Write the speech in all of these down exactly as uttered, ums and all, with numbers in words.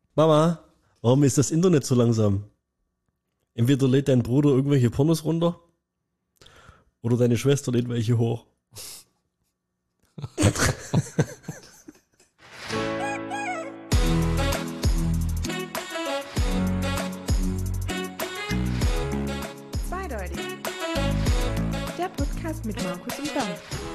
Mama, warum ist das Internet so langsam? Entweder lädt dein Bruder irgendwelche Pornos runter oder deine Schwester lädt welche hoch. Zweideutig. Der Podcast mit Markus und Bernd.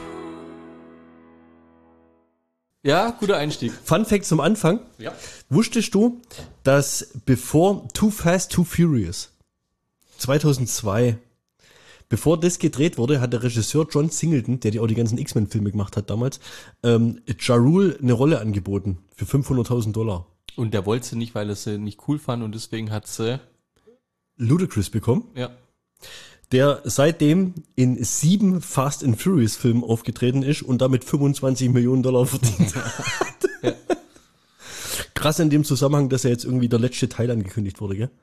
Ja, guter Einstieg. Fun Fact zum Anfang. Ja. Wusstest du, dass bevor Too Fast, Too Furious zweitausendzwei, bevor das gedreht wurde, hat der Regisseur John Singleton, der die auch die ganzen X-Men-Filme gemacht hat damals, ähm, Ja Rule eine Rolle angeboten für fünfhunderttausend Dollar. Und der wollte sie nicht, weil er sie nicht cool fand und deswegen hat sie... Ludacris bekommen, Ja. der seitdem in sieben Fast and Furious Filmen aufgetreten ist und damit fünfundzwanzig Millionen Dollar verdient hat. Ja. Krass in dem Zusammenhang, dass er jetzt irgendwie der letzte Teil angekündigt wurde, gell?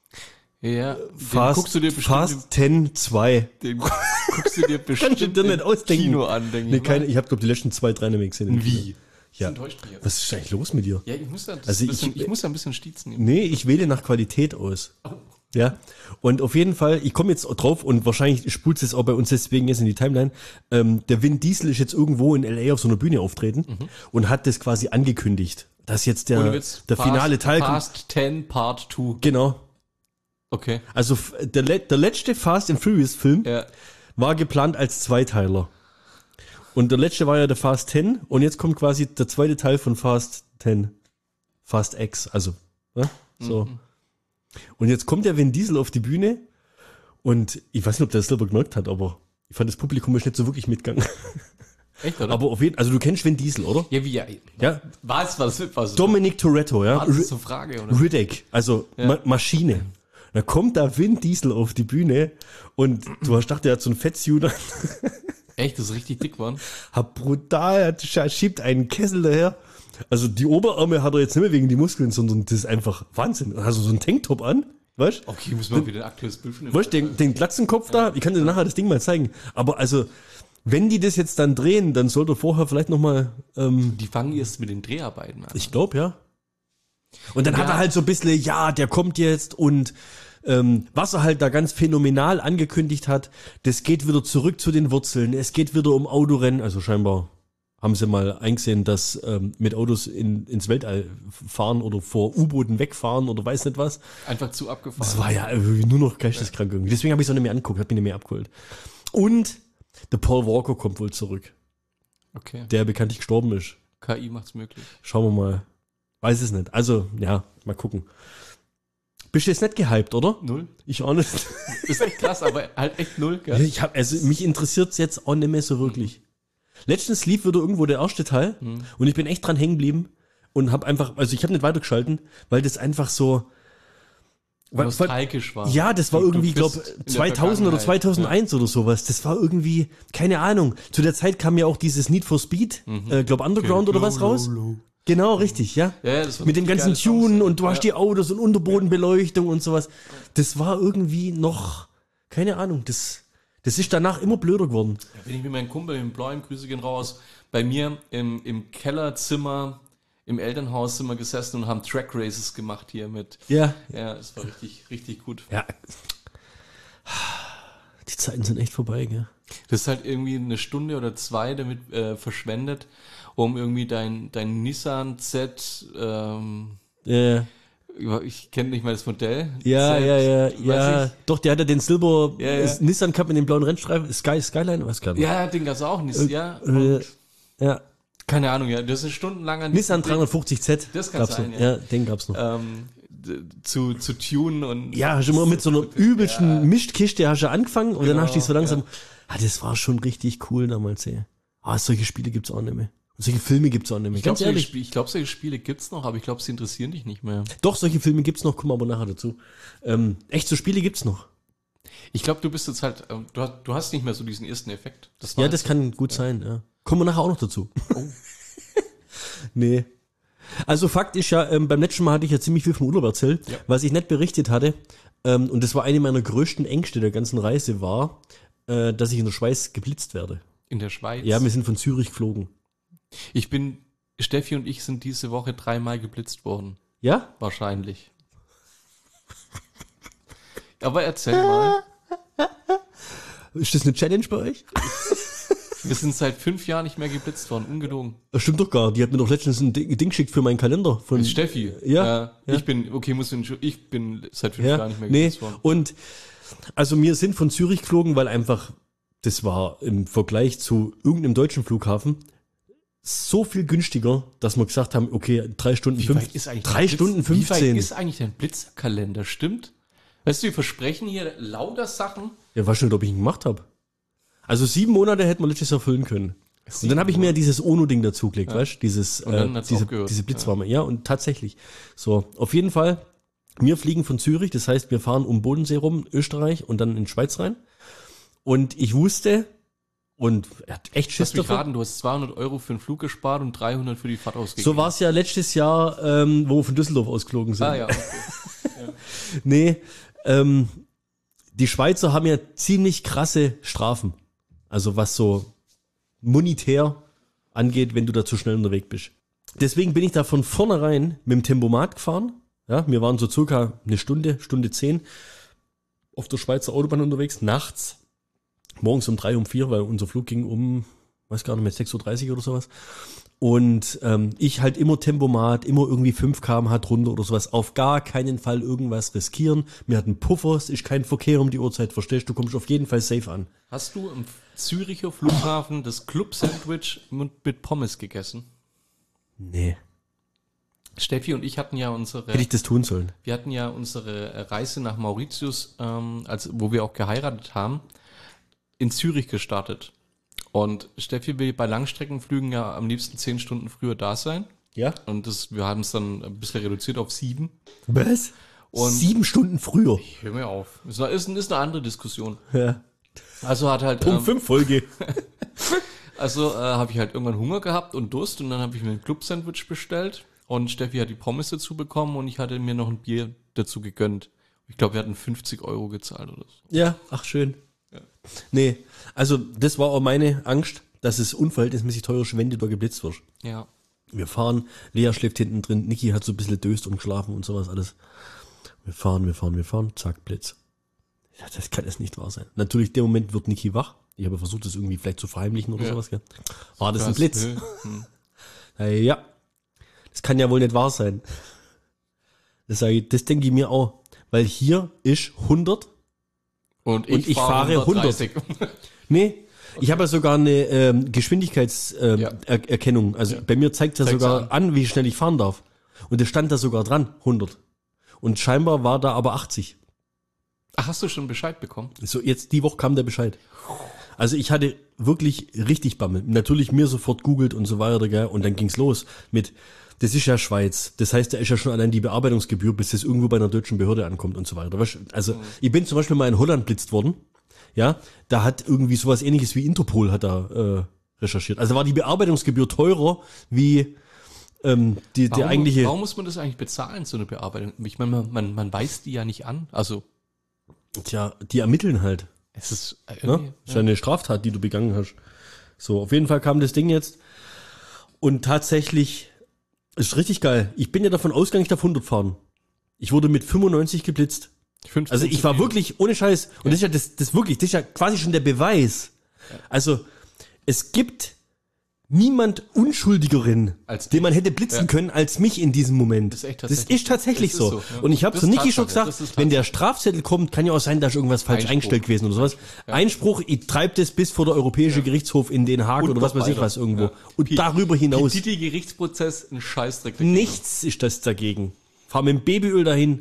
Ja, den Fast, guckst du dir bestimmt Fast zehn zwei. im, den guckst du dir Kannst du bestimmt dir nicht im ausdenken. Kino an, denke Nee, ich keine, mal. ich habe glaube die letzten zwei, drei nicht mehr gesehen. im Wie? Kino. Ja. Das enttäuscht mich jetzt. Was ist eigentlich los mit dir? Ja, ich muss da, das Also ein bisschen, ich- ich, muss da ein bisschen stiezen. Nee, ich wähle nach Qualität aus. Ja, und auf jeden Fall, ich komme jetzt drauf und wahrscheinlich spult es auch bei uns deswegen jetzt in die Timeline. Ähm, der Vin Diesel ist jetzt irgendwo in L A auf so einer Bühne auftreten und hat das quasi angekündigt, dass jetzt Ohne der, Witz, der Fast- finale Teil kommt. Fast zehn Part zwei. Genau. Okay. Also f- der, le- der letzte Fast and Furious Film Ja. war geplant als Zweiteiler. Und der letzte war ja der Fast zehn und jetzt kommt quasi der zweite Teil von Fast zehn. Fast X, also, ne? So. Mhm. Und jetzt kommt der Vin Diesel auf die Bühne und ich weiß nicht, ob der das selber gemerkt hat, aber ich fand, das Publikum ist nicht so wirklich mitgegangen. Echt, oder? Aber auf jeden also du kennst Vin Diesel, oder? ja, wie, ja. Ja. Was, was, was? Dominic Toretto, ja. War das so Frage, oder? Riddick, also Ma Maschine. Da kommt da Vin Diesel auf die Bühne und du hast gedacht, der hat so ein Fettsuit an. Echt, das ist richtig dick, Mann. Hat brutal, er schiebt einen Kessel daher. Also die Oberarme hat er jetzt nicht mehr wegen die Muskeln, sondern das ist einfach Wahnsinn. Also so ein Tanktop an, weißt du? Okay, muss man wieder ein aktuelles Bild von dem. Weißt du, den, den Glatzenkopf da, ich kann dir nachher das Ding mal zeigen. Aber also, wenn die das jetzt dann drehen, dann sollte er vorher vielleicht nochmal, ähm, Die fangen erst mit den Dreharbeiten an. ich glaube, ja. Und dann Ja. hat er halt so ein bisschen, ja, der kommt jetzt und ähm, was er halt da ganz phänomenal angekündigt hat, das geht wieder zurück zu den Wurzeln, es geht wieder um Autorennen, also scheinbar haben sie mal eingesehen, dass ähm, mit Autos in, ins Weltall fahren oder vor U-Booten wegfahren oder weiß nicht was. Einfach zu abgefahren. Das war ja irgendwie nur noch geisteskrank irgendwie. Deswegen habe ich es auch nicht mehr angeguckt, hat mich nicht mehr abgeholt. Und der Paul Walker kommt wohl zurück, Okay. der bekanntlich gestorben ist. K I macht's möglich. Schauen wir mal. Weiß es nicht. Also, ja, mal gucken. Bist du jetzt nicht gehypt, oder? Null. Ich auch nicht. Ist echt krass, aber halt echt null, gell? Ich hab, also mich interessiert's jetzt auch nicht mehr so wirklich. Letztens lief wieder irgendwo der erste Teil und ich bin echt dran hängen geblieben und habe einfach, also ich habe nicht weitergeschalten, weil das einfach so, weil, Nostalgisch war. ja, das war Du- du irgendwie, bist glaube in der zweitausend oder Vergangenheit, zweitausendeins oder sowas. Das war irgendwie, keine Ahnung. Zu der Zeit kam ja auch dieses Need for Speed, äh, glaube Underground oder was Low, raus. low, low. Genau, richtig, ja. Ja, ja, das war Mit dem richtig ganzen geile Songs. Tunen und du hast Ja. die Autos und Unterbodenbeleuchtung und sowas. Das war irgendwie noch, keine Ahnung, das, das ist danach immer blöder geworden. Da bin ich mit meinem Kumpel im Blauen, Grüße gehen raus, bei mir im, im Kellerzimmer, im Elternhaus sind wir gesessen und haben Track Races gemacht hier mit. Ja. Ja, das war richtig, richtig gut. Ja. Die Zeiten sind echt vorbei, gell? Das ist halt irgendwie eine Stunde oder zwei damit äh, verschwendet, um irgendwie dein, dein Nissan Z, ähm, Ja, ich kenne nicht mal das Modell. ja, Z, ja, ja, weiß ja. ich. Doch, der hat ja den Silber Ja, ja. ist Nissan Cup mit dem blauen Rennstreifen, Sky, Skyline, was kann Ja, den gab's auch nicht, ja. Äh, Und, ja. keine Ahnung, ja, das ist stundenlang an Nissan diesem Ding, dreihundertfünfzig Z. Das kann gab's sein, noch. ja. Ja, den gab's noch. ähm, d- zu, zu tunen und. Ja, hast du immer mit so einer übelsten Mischtkiste hast du angefangen und dann Genau, hast du dich so langsam, ja. ah, das war schon richtig cool damals, ey. Ah, solche Spiele gibt's auch nicht mehr. Und solche Filme gibt's auch nicht mehr. Ich glaube, Ganz solche, ehrlich. Spiele- ich glaub, solche Spiele gibt's noch, aber ich glaube, sie interessieren dich nicht mehr. Doch, solche Filme gibt's noch, kommen wir aber nachher dazu. Ähm, echt, so Spiele gibt's noch. Ich glaube, du bist jetzt halt, ähm, du hast, du hast nicht mehr so diesen ersten Effekt. Das war Ja, das kann gut sein, ja. Kommen wir nachher auch noch dazu. Oh. Nee. Also Fakt ist ja, ähm, beim letzten Mal hatte ich ja ziemlich viel vom Urlaub erzählt, Ja. was ich nicht berichtet hatte, ähm, und das war eine meiner größten Ängste der ganzen Reise, war, äh, dass ich in der Schweiz geblitzt werde. in der Schweiz. Ja, wir sind von Zürich geflogen. Ich bin, Steffi und ich sind diese Woche dreimal geblitzt worden. Ja? Wahrscheinlich. Aber erzähl mal. Ist das eine Challenge bei euch? Wir sind seit fünf Jahren nicht mehr geblitzt worden, ungelogen. Das stimmt doch gar. Die hat mir doch letztens ein Ding Ding geschickt für meinen Kalender. Von Ist Steffi. Ja, Äh, ja. Ich bin, okay, muss ich, ich bin seit fünf Ja, Jahren nicht mehr nee. geblitzt worden. Und also wir sind von Zürich geflogen, weil einfach, das war im Vergleich zu irgendeinem deutschen Flughafen so viel günstiger, dass wir gesagt haben, okay, drei Stunden Wie weit fünf, ist eigentlich drei dein Blitz- Stunden Wie weit fünfzehn. ist eigentlich dein Blitzkalender, stimmt? Weißt du, wir versprechen hier lauter Sachen. Ja, weiß nicht, ob ich ihn gemacht habe. Also sieben Monate hätten wir letztes Jahr füllen können. Und dann habe ich mir dieses Ono-Ding dazugelegt, weißt du? Dieses, Und dann äh, hat's diese, aufgehört. diese Blitzwarme. Ja. und tatsächlich. So, auf jeden Fall, wir fliegen von Zürich, das heißt, wir fahren um Bodensee rum, Österreich und dann in die Schweiz rein. Und ich wusste, und er hat echt Schiss Lass mich davor. raten, du hast zweihundert Euro für den Flug gespart und dreihundert für die Fahrt ausgegeben. So war es ja letztes Jahr, ähm, wo wir von Düsseldorf ausgeflogen sind. Ah ja, okay. Nee, ähm, die Schweizer haben ja ziemlich krasse Strafen. Also was so monetär angeht, wenn du da zu schnell unterwegs bist. Deswegen bin ich da von vornherein mit dem Tempomat gefahren. Ja, wir waren so circa eine Stunde, Stunde zehn auf der Schweizer Autobahn unterwegs, nachts, morgens um drei, um vier, weil unser Flug ging um, weiß gar nicht mehr, sechs Uhr dreißig oder sowas. Und ähm, ich halt immer Tempomat, immer irgendwie fünf Kilometer pro Stunde drunter oder sowas. Auf gar keinen Fall irgendwas riskieren. Wir hatten Puffer, es ist kein Verkehr um die Uhrzeit, verstehst du? Du kommst auf jeden Fall safe an. Hast du im Züricher Flughafen das Club-Sandwich mit, mit Pommes gegessen? Nee. Steffi und ich hatten ja unsere, Hätte ich das tun sollen. wir hatten ja unsere Reise nach Mauritius, ähm, als, wo wir auch geheiratet haben, in Zürich gestartet. Und Steffi will bei Langstreckenflügen ja am liebsten zehn Stunden früher da sein. Ja? Und das, wir haben es dann ein bisschen reduziert auf sieben. Was? Und- Sieben Stunden früher. Hör mir auf. Ist, eine- ist, ist eine andere Diskussion. Ja. Also hat halt, Punkt ähm, fünf Folge. also äh, habe ich halt irgendwann Hunger gehabt und Durst und dann habe ich mir ein Club-Sandwich bestellt und Steffi hat die Pommes dazu bekommen und ich hatte mir noch ein Bier dazu gegönnt. Ich glaube, wir hatten fünfzig Euro gezahlt oder so. Ja, ach schön. Nee, also das war auch meine Angst, dass es unverhältnismäßig teuer ist, wenn du da geblitzt wirst. Ja. Wir fahren, Lea schläft hinten drin, Niki hat so ein bisschen döst und geschlafen und sowas alles. Wir fahren, wir fahren, wir fahren, zack, Blitz. Ja, das kann es nicht wahr sein. Natürlich, in dem Moment wird Niki wach. Ich habe versucht, das irgendwie vielleicht zu verheimlichen oder Ja. sowas. Gell? War das ein Krass. Blitz? Hm. Äh, ja, das kann ja wohl nicht wahr sein. Das, sag ich, das denke ich mir auch. Weil hier ist hundert. Und ich, Und ich fahre hundertdreißig. Nee, ich habe ja sogar eine ähm, Geschwindigkeitserkennung. Ja. Ähm, Er Erkennung. Also Ja. bei mir zeigt er Zeigt's sogar an. wie schnell ich fahren darf. Und es stand da sogar dran, hundert. Und scheinbar war da aber achtzig. Ach, hast du schon Bescheid bekommen? So, jetzt die Woche kam der Bescheid. Also ich hatte wirklich richtig Bammel. Natürlich mir sofort googelt und so weiter, gell? Und dann ging's los mit, das ist ja Schweiz. Das heißt, da ist ja schon allein die Bearbeitungsgebühr, bis das irgendwo bei einer deutschen Behörde ankommt und so weiter. Weißt du, Also ich bin zum Beispiel mal in Holland blitzt worden. Ja, da hat irgendwie sowas ähnliches wie Interpol hat da äh, recherchiert. Also war die Bearbeitungsgebühr teurer wie ähm, die, der Warum, eigentliche. warum muss man das eigentlich bezahlen, so eine Bearbeitung? Ich meine, man, man, man weist die ja nicht an. Also, Tja, die ermitteln halt. es ist äh, Ne? irgendwie, Das ist ja eine Straftat, die du begangen hast. So, auf jeden Fall kam das Ding jetzt. Und tatsächlich ist richtig geil. Ich bin ja davon ausgegangen, ich darf hundert fahren. Ich wurde mit fünfundneunzig geblitzt. fünfzehn Also ich zu war viel. wirklich, ohne Scheiß, und das ist ja das, das wirklich, das ist ja quasi schon der Beweis. Also, es gibt niemand Unschuldigeren, Als den man hätte blitzen Ja. können, als mich in diesem Moment. Das ist echt das tatsächlich ist tatsächlich so. so. Das ist so, ja. Und ich habe Das zu ist Niki schon Tatsache. gesagt, Das ist wenn der Strafzettel kommt, kann ja auch sein, dass irgendwas falsch Einspruch. eingestellt gewesen oder sowas. Einspruch, ich treibe das bis vor der Europäische Gerichtshof in Den Haag Und oder was noch weiß ich weiter. was irgendwo. Ja. Und Pi- darüber hinaus, Titelgerichtsprozess, ein Scheißdreck. dagegen. nichts ist das dagegen. Fahr mit dem Babyöl dahin.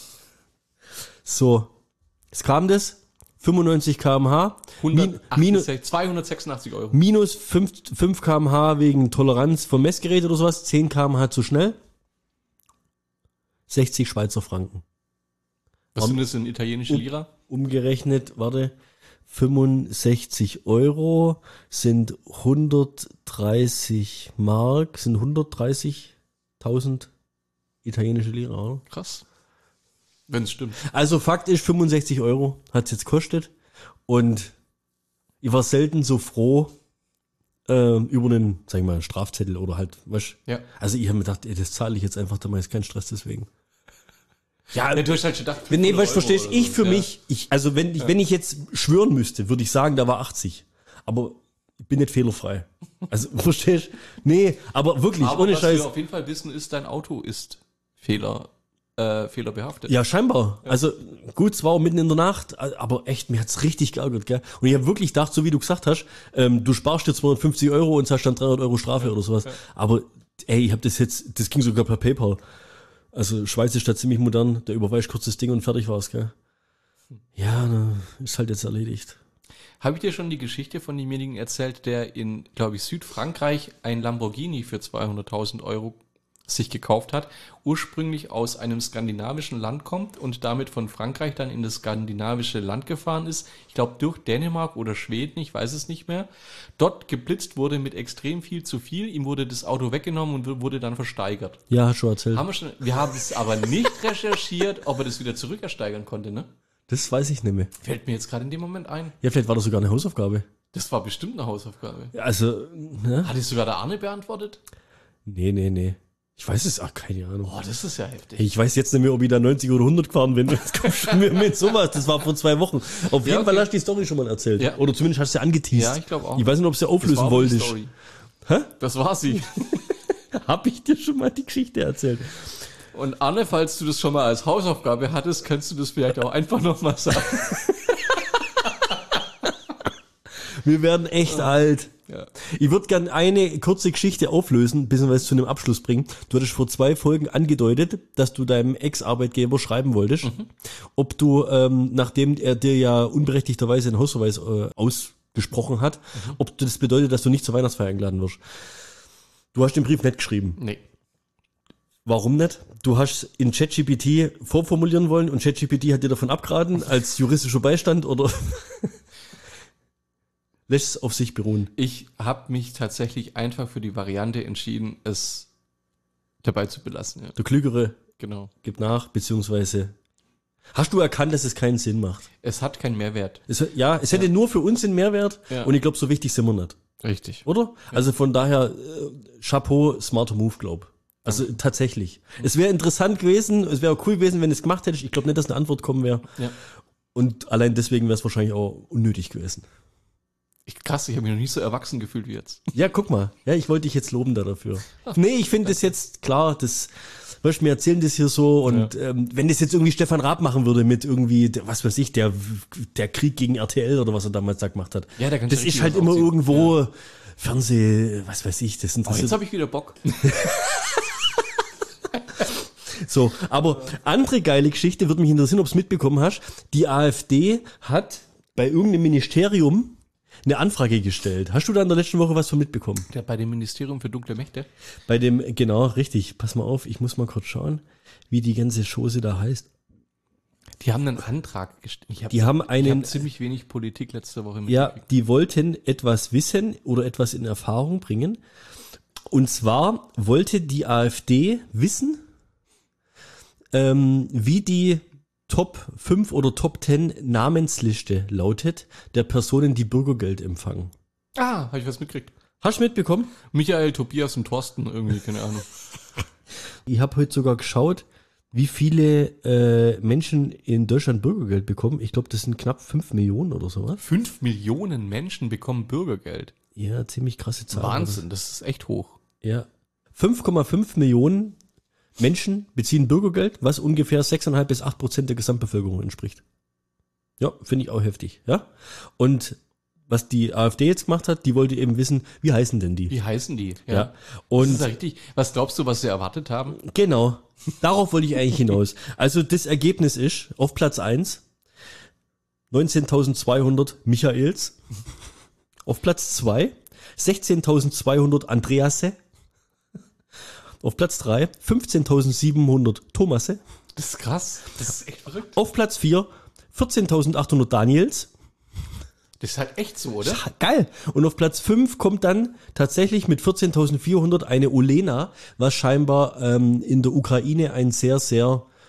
So, es kam das, fünfundneunzig Kilometer pro Stunde, min, minus, hundertachtundsechzig, zweihundertsechsundachtzig Euro. minus fünf Kilometer pro Stunde wegen Toleranz vom Messgerät oder sowas, zehn Kilometer pro Stunde zu schnell, sechzig Schweizer Franken. Was sind das in italienische Lira? Umgerechnet, warte, fünfundsechzig Euro sind hundertdreißig Mark, sind hundertdreißigtausend italienische Lira, oder? Krass. Wenn es stimmt. Also Fakt ist, fünfundsechzig Euro hat's jetzt gekostet und ich war selten so froh, äh, über einen, sag ich mal, Strafzettel oder halt, weißt Ja. Also ich habe mir gedacht, ey, das zahle ich jetzt einfach, da mache ich keinen Stress deswegen. Ja, Ja, du hast halt schon gedacht, nee, weißt du, fünfhundert verstehst Euro ich oder für so, mich, ich, also wenn ich, wenn ich jetzt schwören müsste, würde ich sagen, da war achtzig. Aber ich bin nicht fehlerfrei. Also, verstehst du? Nee, aber wirklich, Ja. Aber ohne was Scheiß. wir auf jeden Fall wissen, ist, dein Auto ist Fehler, äh, fehlerbehaftet. Ja, scheinbar. Also gut, es war auch mitten in der Nacht, aber echt, mir hat's richtig geärgert, gell? Und ich habe wirklich gedacht, so wie du gesagt hast, ähm, du sparst dir zweihundertfünfzig Euro und zahlst dann dreihundert Euro Strafe oder sowas. Aber ey, ich habe das jetzt, das ging sogar per PayPal. Also Schweiz ist da ziemlich modern, da überweist kurz das Ding und fertig war's, gell? Ja, na, ist halt jetzt erledigt. Habe ich dir schon die Geschichte von demjenigen erzählt, der in, glaube ich, Südfrankreich ein Lamborghini für zweihunderttausend Euro sich gekauft hat, ursprünglich aus einem skandinavischen Land kommt und damit von Frankreich dann in das skandinavische Land gefahren ist, ich glaube durch Dänemark oder Schweden, ich weiß es nicht mehr, dort geblitzt wurde mit extrem viel zu viel, ihm wurde das Auto weggenommen und wurde dann versteigert. Ja, hast du erzählt. Haben wir, schon, wir haben es aber nicht recherchiert, ob er das wieder zurückersteigern konnte, ne? Das weiß ich nicht mehr. Fällt mir jetzt gerade in dem Moment ein. Ja, vielleicht war das sogar eine Hausaufgabe. Das war bestimmt eine Hausaufgabe. Ja, also, ne? Hat es sogar der Arne beantwortet? Nee, nee, nee. Ich weiß es, ach, keine Ahnung. Boah, das ist ja heftig. Ich weiß jetzt nicht mehr, ob ich da neunzig oder hundert gefahren bin. Jetzt kommst du mir mit sowas. Das war vor zwei Wochen. Auf jeden okay. Fall hast du die Story schon mal erzählt. Ja. Oder zumindest hast du sie angeteased. Ja, ich glaube auch. Ich weiß nicht, ob du sie Das auflösen war aber die wolltest. Story. Hä? Das war sie. Hab ich dir schon mal die Geschichte erzählt? Und Anne, falls du das schon mal als Hausaufgabe hattest, kannst du das vielleicht auch einfach nochmal sagen. Wir werden echt alt. Ja. Ich würde gern eine kurze Geschichte auflösen, bis wir es zu einem Abschluss bringen. Du hattest vor zwei Folgen angedeutet, dass du deinem Ex-Arbeitgeber schreiben wolltest, mhm. ob du, ähm, nachdem er dir ja unberechtigterweise einen Hausverweis äh, ausgesprochen hat, mhm. ob das bedeutet, dass du nicht zur Weihnachtsfeier eingeladen wirst. Du hast den Brief nicht geschrieben. Nee. Warum nicht? Du hast in ChatGPT vorformulieren wollen und ChatGPT hat dir davon abgeraten als juristischer Beistand oder lässt es auf sich beruhen? Ich habe mich tatsächlich einfach für die Variante entschieden, es dabei zu belassen. Ja. Der Klügere Genau. gibt nach, beziehungsweise hast du erkannt, dass es keinen Sinn macht? Es hat keinen Mehrwert. Es, ja, es hätte Ja. nur für uns einen Mehrwert Ja. und ich glaube, so wichtig sind wir nicht. Richtig. Oder? Also von daher, äh, Chapeau, smarter Move, glaub. Also tatsächlich. Es wäre interessant gewesen, es wäre cool gewesen, wenn du es gemacht hättest. Ich glaube nicht, dass eine Antwort kommen wäre. Ja. Und allein deswegen wäre es wahrscheinlich auch unnötig gewesen. Ich, krass, ich habe mich noch nie so erwachsen gefühlt wie jetzt. Ja, guck mal. Ja, ich wollte dich jetzt loben da dafür. Nee, ich finde das jetzt klar, das, weißt du, wir erzählen das hier so und Ja. ähm, wenn das jetzt irgendwie Stefan Raab machen würde mit irgendwie, der- was weiß ich, der, der Krieg gegen R T L oder was er damals da gemacht hat. Ja, da kannst du das richtig ist halt was immer aufziehen. irgendwo Fernseh, was weiß ich, das Oh, interessiert. jetzt habe ich wieder Bock. So, aber andere geile Geschichte, würde mich interessieren, ob du es mitbekommen hast. Die AfD hat bei irgendeinem Ministerium eine Anfrage gestellt. Hast du da in der letzten Woche was von mitbekommen? Der bei dem Ministerium für dunkle Mächte. Bei dem, genau, richtig. Pass mal auf, ich muss mal kurz schauen, wie die ganze Chose da heißt. Die haben einen Antrag gestellt. Ich habe Die haben ich einen, hab ziemlich wenig Politik letzte Woche ja, mitgekriegt. die wollten etwas wissen oder etwas in Erfahrung bringen. Und zwar wollte die AfD wissen, ähm, wie die Top fünf oder Top zehn Namensliste lautet der Personen, die Bürgergeld empfangen. Ah, habe ich was mitgekriegt. Hast du mitbekommen? Michael, Tobias und Thorsten irgendwie, keine Ahnung. Ich habe heute sogar geschaut, wie viele äh, Menschen in Deutschland Bürgergeld bekommen. Ich glaube, das sind knapp fünf Millionen oder sowas. Fünf Millionen Menschen bekommen Bürgergeld. Ja, ziemlich krasse Zahl. Wahnsinn, das ist echt hoch. Ja. fünf Komma fünf Millionen Menschen beziehen Bürgergeld, was ungefähr sechs Komma fünf bis acht Prozent der Gesamtbevölkerung entspricht. Ja, finde ich auch heftig. Ja. Und was die AfD jetzt gemacht hat, die wollte eben wissen, wie heißen denn die? Wie heißen die? Ja. Das Und ist ja richtig. Was glaubst du, was sie erwartet haben? genau, darauf wollte ich eigentlich hinaus. Also das Ergebnis ist auf Platz eins neunzehntausendzweihundert Michaels, auf Platz zwei sechzehntausendzweihundert Andreasse, auf Platz drei fünfzehntausendsiebenhundert Thomasse, Das ist krass. Das ist echt verrückt. auf Platz vier vierzehntausendachthundert Daniels. Das ist halt echt so, oder? Ja, geil. Und auf Platz fünf kommt dann tatsächlich mit vierzehntausendvierhundert eine Olena, was scheinbar ähm, in der Ukraine ein sehr, sehr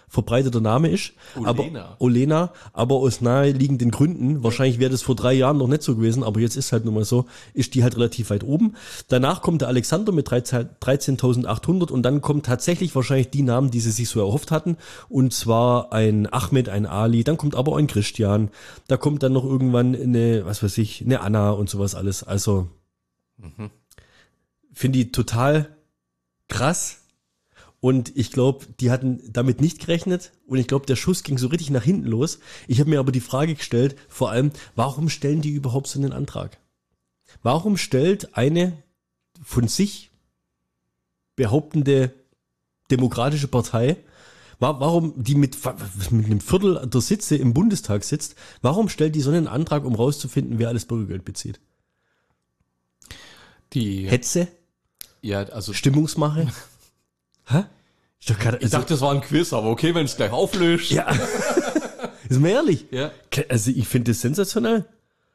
verbreiteter Name ist. Olena. Aber, Olena, aber aus naheliegenden Gründen, wahrscheinlich wäre das vor drei Jahren noch nicht so gewesen, aber jetzt ist halt nun mal so, ist die halt relativ weit oben. Danach kommt der Alexander mit dreizehntausendachthundert und dann kommt tatsächlich wahrscheinlich die Namen, die sie sich so erhofft hatten, und zwar ein Ahmed, ein Ali, dann kommt aber ein Christian, da kommt dann noch irgendwann eine, was weiß ich, eine Anna und sowas alles. Also mhm. finde ich total krass. Und ich glaube, die hatten damit nicht gerechnet. Und ich glaube, der Schuss ging so richtig nach hinten los. Ich habe mir aber die Frage gestellt, vor allem, warum stellen die überhaupt so einen Antrag? Warum stellt eine von sich behauptende demokratische Partei, warum die mit, mit einem Viertel der Sitze im Bundestag sitzt, warum stellt die so einen Antrag, um rauszufinden, wer alles Bürgergeld bezieht? Die Hetze? Ja, also Stimmungsmache? Hä? Ich, doch grad, ich dachte, das war ein Quiz, aber okay, wenn es gleich auflöst. Ja. Ist mir ehrlich. Ja. Also ich finde das sensationell.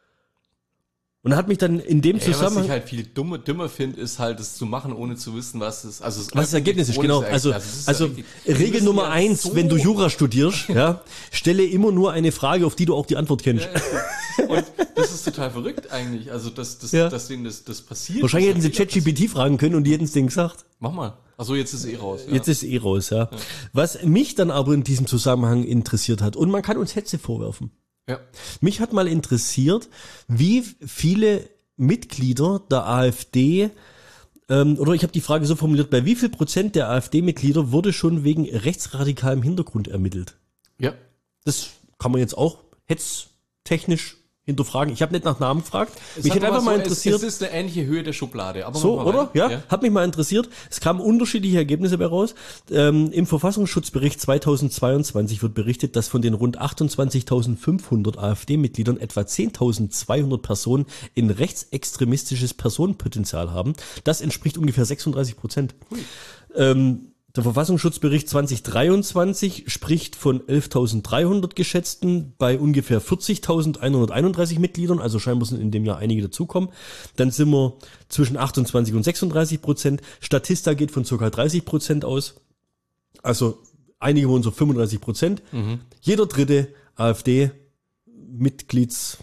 Und hat mich dann in dem Ja, Zusammenhang... was ich halt viel dummer, dümmer finde, ist halt, das zu machen, ohne zu wissen, was es, also was das Ergebnis ist, genau. Also, also, also ja Regel Nummer ja eins, so wenn du Jura studierst, ja, stelle immer nur eine Frage, auf die du auch die Antwort kennst. Ja, und das ist total verrückt eigentlich, also dass, dass, Ja. dass denen das, das passiert. Wahrscheinlich hätten das sie ChatGPT fragen können und die hätten es denen gesagt. Mach mal. Achso, jetzt ist es eh raus. Ja. Jetzt ist es eh raus, ja. ja. Was mich dann aber in diesem Zusammenhang interessiert hat, und man kann uns Hetze vorwerfen. Ja. Mich hat mal interessiert, wie viele Mitglieder der AfD, ähm, oder ich habe die Frage so formuliert, bei wie viel Prozent der AfD-Mitglieder wurde schon wegen rechtsradikalem Hintergrund ermittelt? Ja. Das kann man jetzt auch hetztechnisch hinterfragen. Ich habe nicht nach Namen gefragt. Es Mich hat hätte einfach aber mal so, interessiert. Es, es ist eine ähnliche Höhe der Schublade. Aber So, mach mal oder? weiter. Ja, ja, hat mich mal interessiert. Es kamen unterschiedliche Ergebnisse bei raus. Ähm, Im Verfassungsschutzbericht zweitausendzweiundzwanzig wird berichtet, dass von den rund achtundzwanzigtausendfünfhundert AfD-Mitgliedern etwa zehntausendzweihundert Personen ein rechtsextremistisches Personenpotenzial haben. Das entspricht ungefähr sechsunddreißig Prozent. Ähm, der Verfassungsschutzbericht zweitausenddreiundzwanzig spricht von elftausenddreihundert geschätzten bei ungefähr vierzigtausendeinhunderteinunddreißig Mitgliedern, also scheinbar sind in dem Jahr einige dazukommen. Dann sind wir zwischen achtundzwanzig und sechsunddreißig Prozent. Statista geht von ca. dreißig Prozent aus. Also einige wohnen so fünfunddreißig Prozent. Mhm. Jeder dritte AfD-Mitgliedsdinger,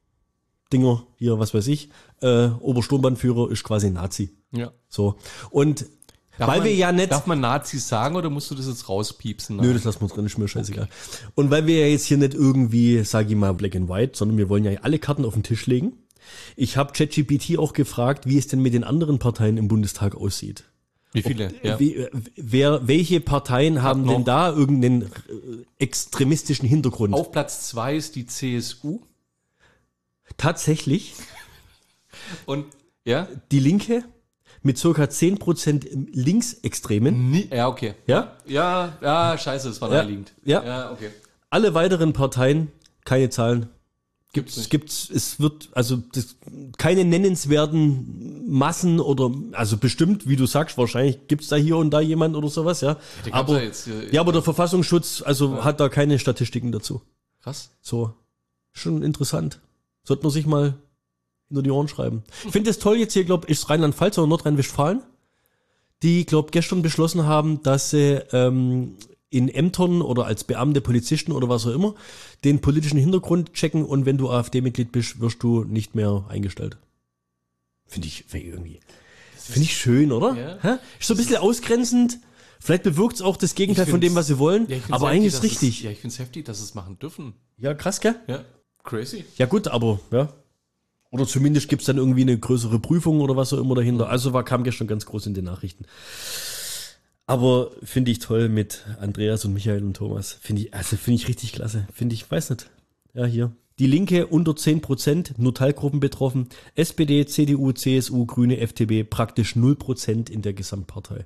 hier, was weiß ich, äh, Obersturmbannführer ist quasi ein Nazi. Ja. So. Und Darf weil man, wir ja nicht... Darf man Nazis sagen oder musst du das jetzt rauspiepsen? Nö, das lassen wir drin, ist mir scheißegal. Okay. Und weil wir ja jetzt hier nicht irgendwie, sag ich mal, Black and White, sondern wir wollen ja alle Karten auf den Tisch legen. Ich habe ChatGPT auch gefragt, wie es denn mit den anderen Parteien im Bundestag aussieht. Wie viele? Ob, ja. wie, wer, welche Parteien haben noch. denn da irgendeinen äh, extremistischen Hintergrund? Auf Platz zwei ist die C S U. Tatsächlich. Und, ja? Die Linke. Mit circa zehn Prozent Linksextremen. Nie, ja, okay. Ja? Ja, ja, scheiße, das war ja. naheliegend. Ja. Ja, okay. Alle weiteren Parteien, keine Zahlen. Gibt's nicht. Gibt's, es wird, also, das, keine nennenswerten Massen oder, also bestimmt, wie du sagst, wahrscheinlich gibt's da hier und da jemand oder sowas, ja. Der aber, ja, jetzt, äh, ja, aber der Verfassungsschutz, also, ja. hat da keine Statistiken dazu. Krass. So. Schon interessant. Sollte man sich mal hinter die Ohren schreiben. Ich finde es toll jetzt hier, glaube ich, ist Rheinland-Pfalz oder Nordrhein-Westfalen, die, glaube gestern beschlossen haben, dass sie ähm, in Ämtern oder als Beamte, Polizisten oder was auch immer, den politischen Hintergrund checken und wenn du AfD-Mitglied bist, wirst du nicht mehr eingestellt. Finde ich irgendwie, finde ich schön, oder? Ja. Hä? Ist so ein bisschen ausgrenzend. Vielleicht bewirkt es auch das Gegenteil von dem, was sie wollen, ja, aber eigentlich ist es richtig. Es, ja, ich finde es heftig, dass sie es machen dürfen. Ja, krass, gell? Ja, crazy. Ja gut, aber, ja. Oder zumindest gibt's dann irgendwie eine größere Prüfung oder was auch immer dahinter. Also war, kam gestern ganz groß in den Nachrichten. Aber finde ich toll mit Andreas und Michael und Thomas. Finde ich, also finde ich richtig klasse. Finde ich, weiß nicht. Ja, hier. Die Linke unter zehn Prozent, nur Teilgruppen betroffen. S P D, C D U, C S U, Grüne, F D P praktisch null Prozent in der Gesamtpartei.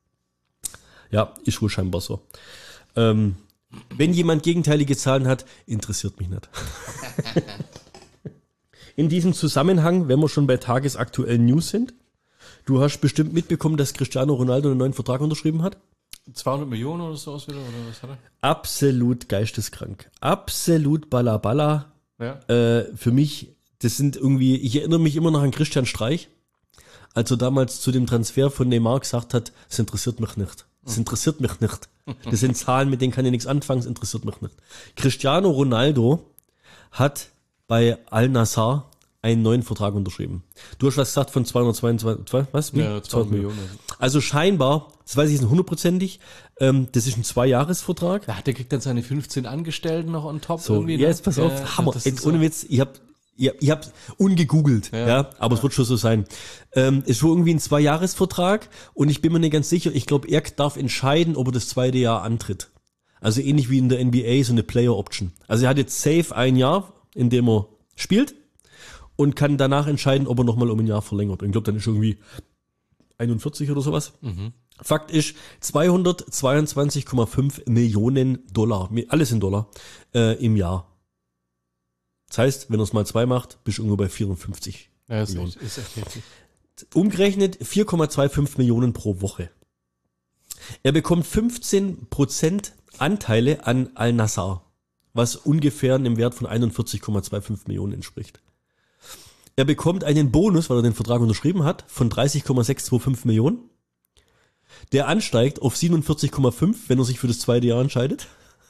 Ja, ist wohl scheinbar so. Ähm, wenn jemand gegenteilige Zahlen hat, interessiert mich nicht. In diesem Zusammenhang, wenn wir schon bei tagesaktuellen News sind, du hast bestimmt mitbekommen, dass Cristiano Ronaldo einen neuen Vertrag unterschrieben hat? zweihundert Millionen oder so aus wieder, oder was hat er? Absolut geisteskrank. Absolut balla Ja. Äh, für mich, das sind irgendwie, ich erinnere mich immer noch an Christian Streich, als er damals zu dem Transfer von Neymar gesagt hat, es interessiert mich nicht. Das interessiert mich nicht. Das sind Zahlen, mit denen kann ich nichts anfangen, das interessiert mich nicht. Cristiano Ronaldo hat bei Al-Nassr einen neuen Vertrag unterschrieben. Du hast was gesagt von zweihundertzweiundzwanzig, was? Wie? Ja, zweihundert Millionen. Also scheinbar, das weiß ich jetzt hundertprozentig, ähm, das ist ein Zwei-Jahres-Vertrag. Ja, der kriegt dann seine fünfzehn Angestellten noch on top So, irgendwie. ja, ne? jetzt pass auf, Ja, Hammer. das Jetzt, ist ohne so- Witz, ich hab, ihr, ihr habt ungegoogelt, ja, Ja. aber es wird schon so sein. Ähm, ist wohl irgendwie ein Zwei-Jahres-Vertrag und ich bin mir nicht ganz sicher, ich glaube, er darf entscheiden, ob er das zweite Jahr antritt. Also ähnlich wie in der N B A, so eine Player-Option. Also er hat jetzt safe ein Jahr, in dem er spielt und kann danach entscheiden, ob er nochmal um ein Jahr verlängert. Und ich glaube, dann ist irgendwie einundvierzig oder sowas. Fakt ist, zweihundertzweiundzwanzig Komma fünf Millionen Dollar, alles in Dollar, äh, im Jahr. Das heißt, wenn er es mal zwei macht, bist du irgendwo bei vierundfünfzig Ja, ist Millionen. echt, ist echt heftig. Umgerechnet vier Komma fünfundzwanzig Millionen pro Woche. Er bekommt fünfzehn Prozent Anteile an Al-Nassr, was ungefähr einem Wert von einundvierzig Komma fünfundzwanzig Millionen entspricht. Er bekommt einen Bonus, weil er den Vertrag unterschrieben hat, von dreißig Komma sechshundertfünfundzwanzig Millionen. Der ansteigt auf siebenundvierzig Komma fünf, wenn er sich für das zweite Jahr entscheidet.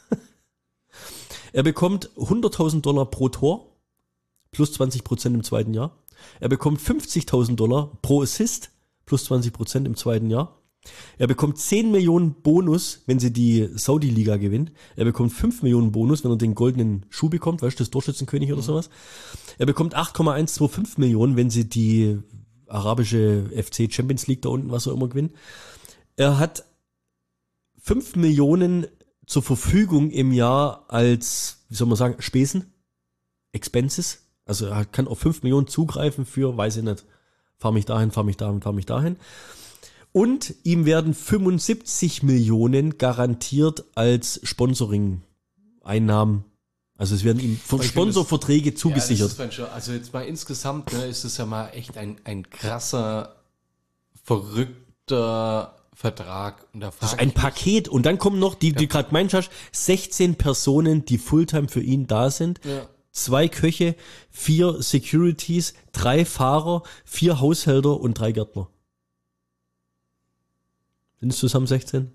Er bekommt hunderttausend Dollar pro Tor, plus zwanzig Prozent im zweiten Jahr. Er bekommt fünfzigtausend Dollar pro Assist, plus zwanzig Prozent im zweiten Jahr. Er bekommt zehn Millionen Bonus, wenn sie die Saudi-Liga gewinnt. Er bekommt fünf Millionen Bonus, wenn er den goldenen Schuh bekommt, weißt du, das Torschützenkönig oder sowas. Er bekommt acht Komma hundertfünfundzwanzig Millionen, wenn sie die arabische F C Champions League da unten, was auch immer, gewinnen. Er hat fünf Millionen zur Verfügung im Jahr als, wie soll man sagen, Spesen, Expenses. Also er kann auf fünf Millionen zugreifen für, weiß ich nicht, fahr mich dahin, fahr mich dahin, fahr mich dahin. Und ihm werden fünfundsiebzig Millionen garantiert als Sponsoring-Einnahmen. Also es werden ihm von ich finde Sponsorverträge Ja, zugesichert. das ist, also jetzt mal insgesamt, ne, ist es ja mal echt ein, ein krasser, verrückter Vertrag. Und da Das ist frag ein ich mich- Paket. Und dann kommen noch, die, die gerade meinst, hast, sechzehn Personen, die Fulltime für ihn da sind. Ja. Zwei Köche, vier Securities, drei Fahrer, vier Haushälter und drei Gärtner. Sind es zusammen sechzehn?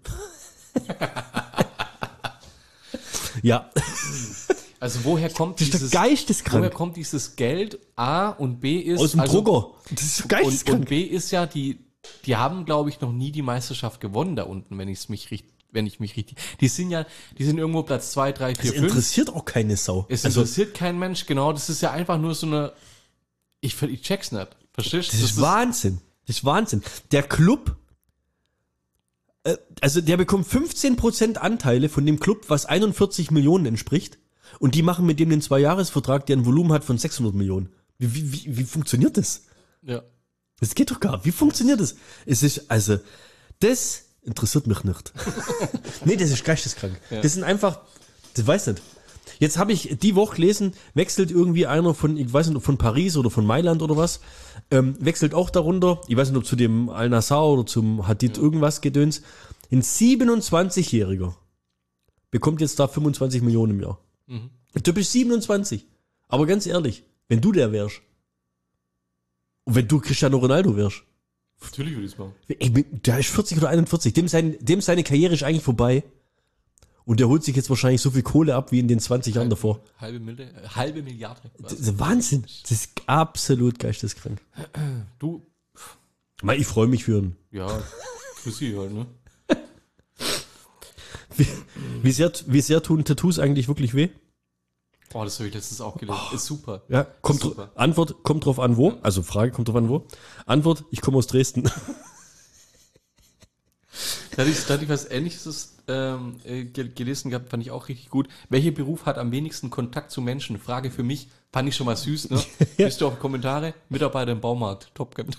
Ja, Also woher kommt das ist dieses, der geisteskrank. woher kommt dieses Geld? A und B ist Aus dem also, Drucker. Das ist und, geisteskrank. und B ist ja die, die haben glaube ich noch nie die Meisterschaft gewonnen da unten, wenn ich es mich richtig, wenn ich mich richtig. Die sind ja, die sind irgendwo Platz zwei, drei, vier, Das fünf. interessiert auch keine Sau. Es Also, interessiert kein Mensch, genau. Das ist ja einfach nur so eine. Ich, ich check's nicht. Verstehst du? das ist Wahnsinn. Das ist Wahnsinn. Der Club, äh, also der bekommt fünfzehn Prozent Anteile von dem Club, was einundvierzig Millionen entspricht. Und die machen mit dem den Zwei-Jahres-Vertrag, der ein Volumen hat von sechshundert Millionen. Wie, wie, wie, wie funktioniert das? Ja. Das geht doch gar nicht. Wie funktioniert das? Es ist, also, das interessiert mich nicht. Nee, das ist geisteskrank. Ja. Das sind einfach, das weiß nicht. Jetzt habe ich die Woche gelesen, wechselt irgendwie einer von, ich weiß nicht, von Paris oder von Mailand oder was, ähm, wechselt auch darunter, ich weiß nicht, ob zu dem Al-Nassr oder zum Hadid irgendwas gedöns. Ein siebenundzwanzigjähriger bekommt jetzt da fünfundzwanzig Millionen im Jahr. Mhm. Du bist siebenundzwanzig. Aber ganz ehrlich, wenn du der wärst, und wenn du Cristiano Ronaldo wärst, Natürlich würde ich es machen. ey, der ist vierzig oder einundvierzig, dem, sein, dem seine Karriere ist eigentlich vorbei. Und der holt sich jetzt wahrscheinlich so viel Kohle ab wie in den zwanzig Jahren davor. Halbe Milde, äh, halbe Milliarde. Was? Das ist Wahnsinn. Das ist absolut geisteskrank. Du, Mei, ich freue mich für ihn. ja, für sie halt, ne? Wie, wie, sehr, wie sehr tun Tattoos eigentlich wirklich weh? Oh, das habe ich letztens auch gelesen. Ist super. Ja, kommt, Super. dr- Antwort, kommt drauf an wo. Also Frage, kommt drauf an wo. Antwort, ich komme aus Dresden. Da hatte ich, da hatte ich was Ähnliches ähm, äh, gel- gelesen gehabt, fand ich auch richtig gut. Welcher Beruf hat am wenigsten Kontakt zu Menschen? Frage für mich. Fand ich schon mal süß, ne? Ja. Bist du auf Kommentare? Mitarbeiter im Baumarkt. Top Gun.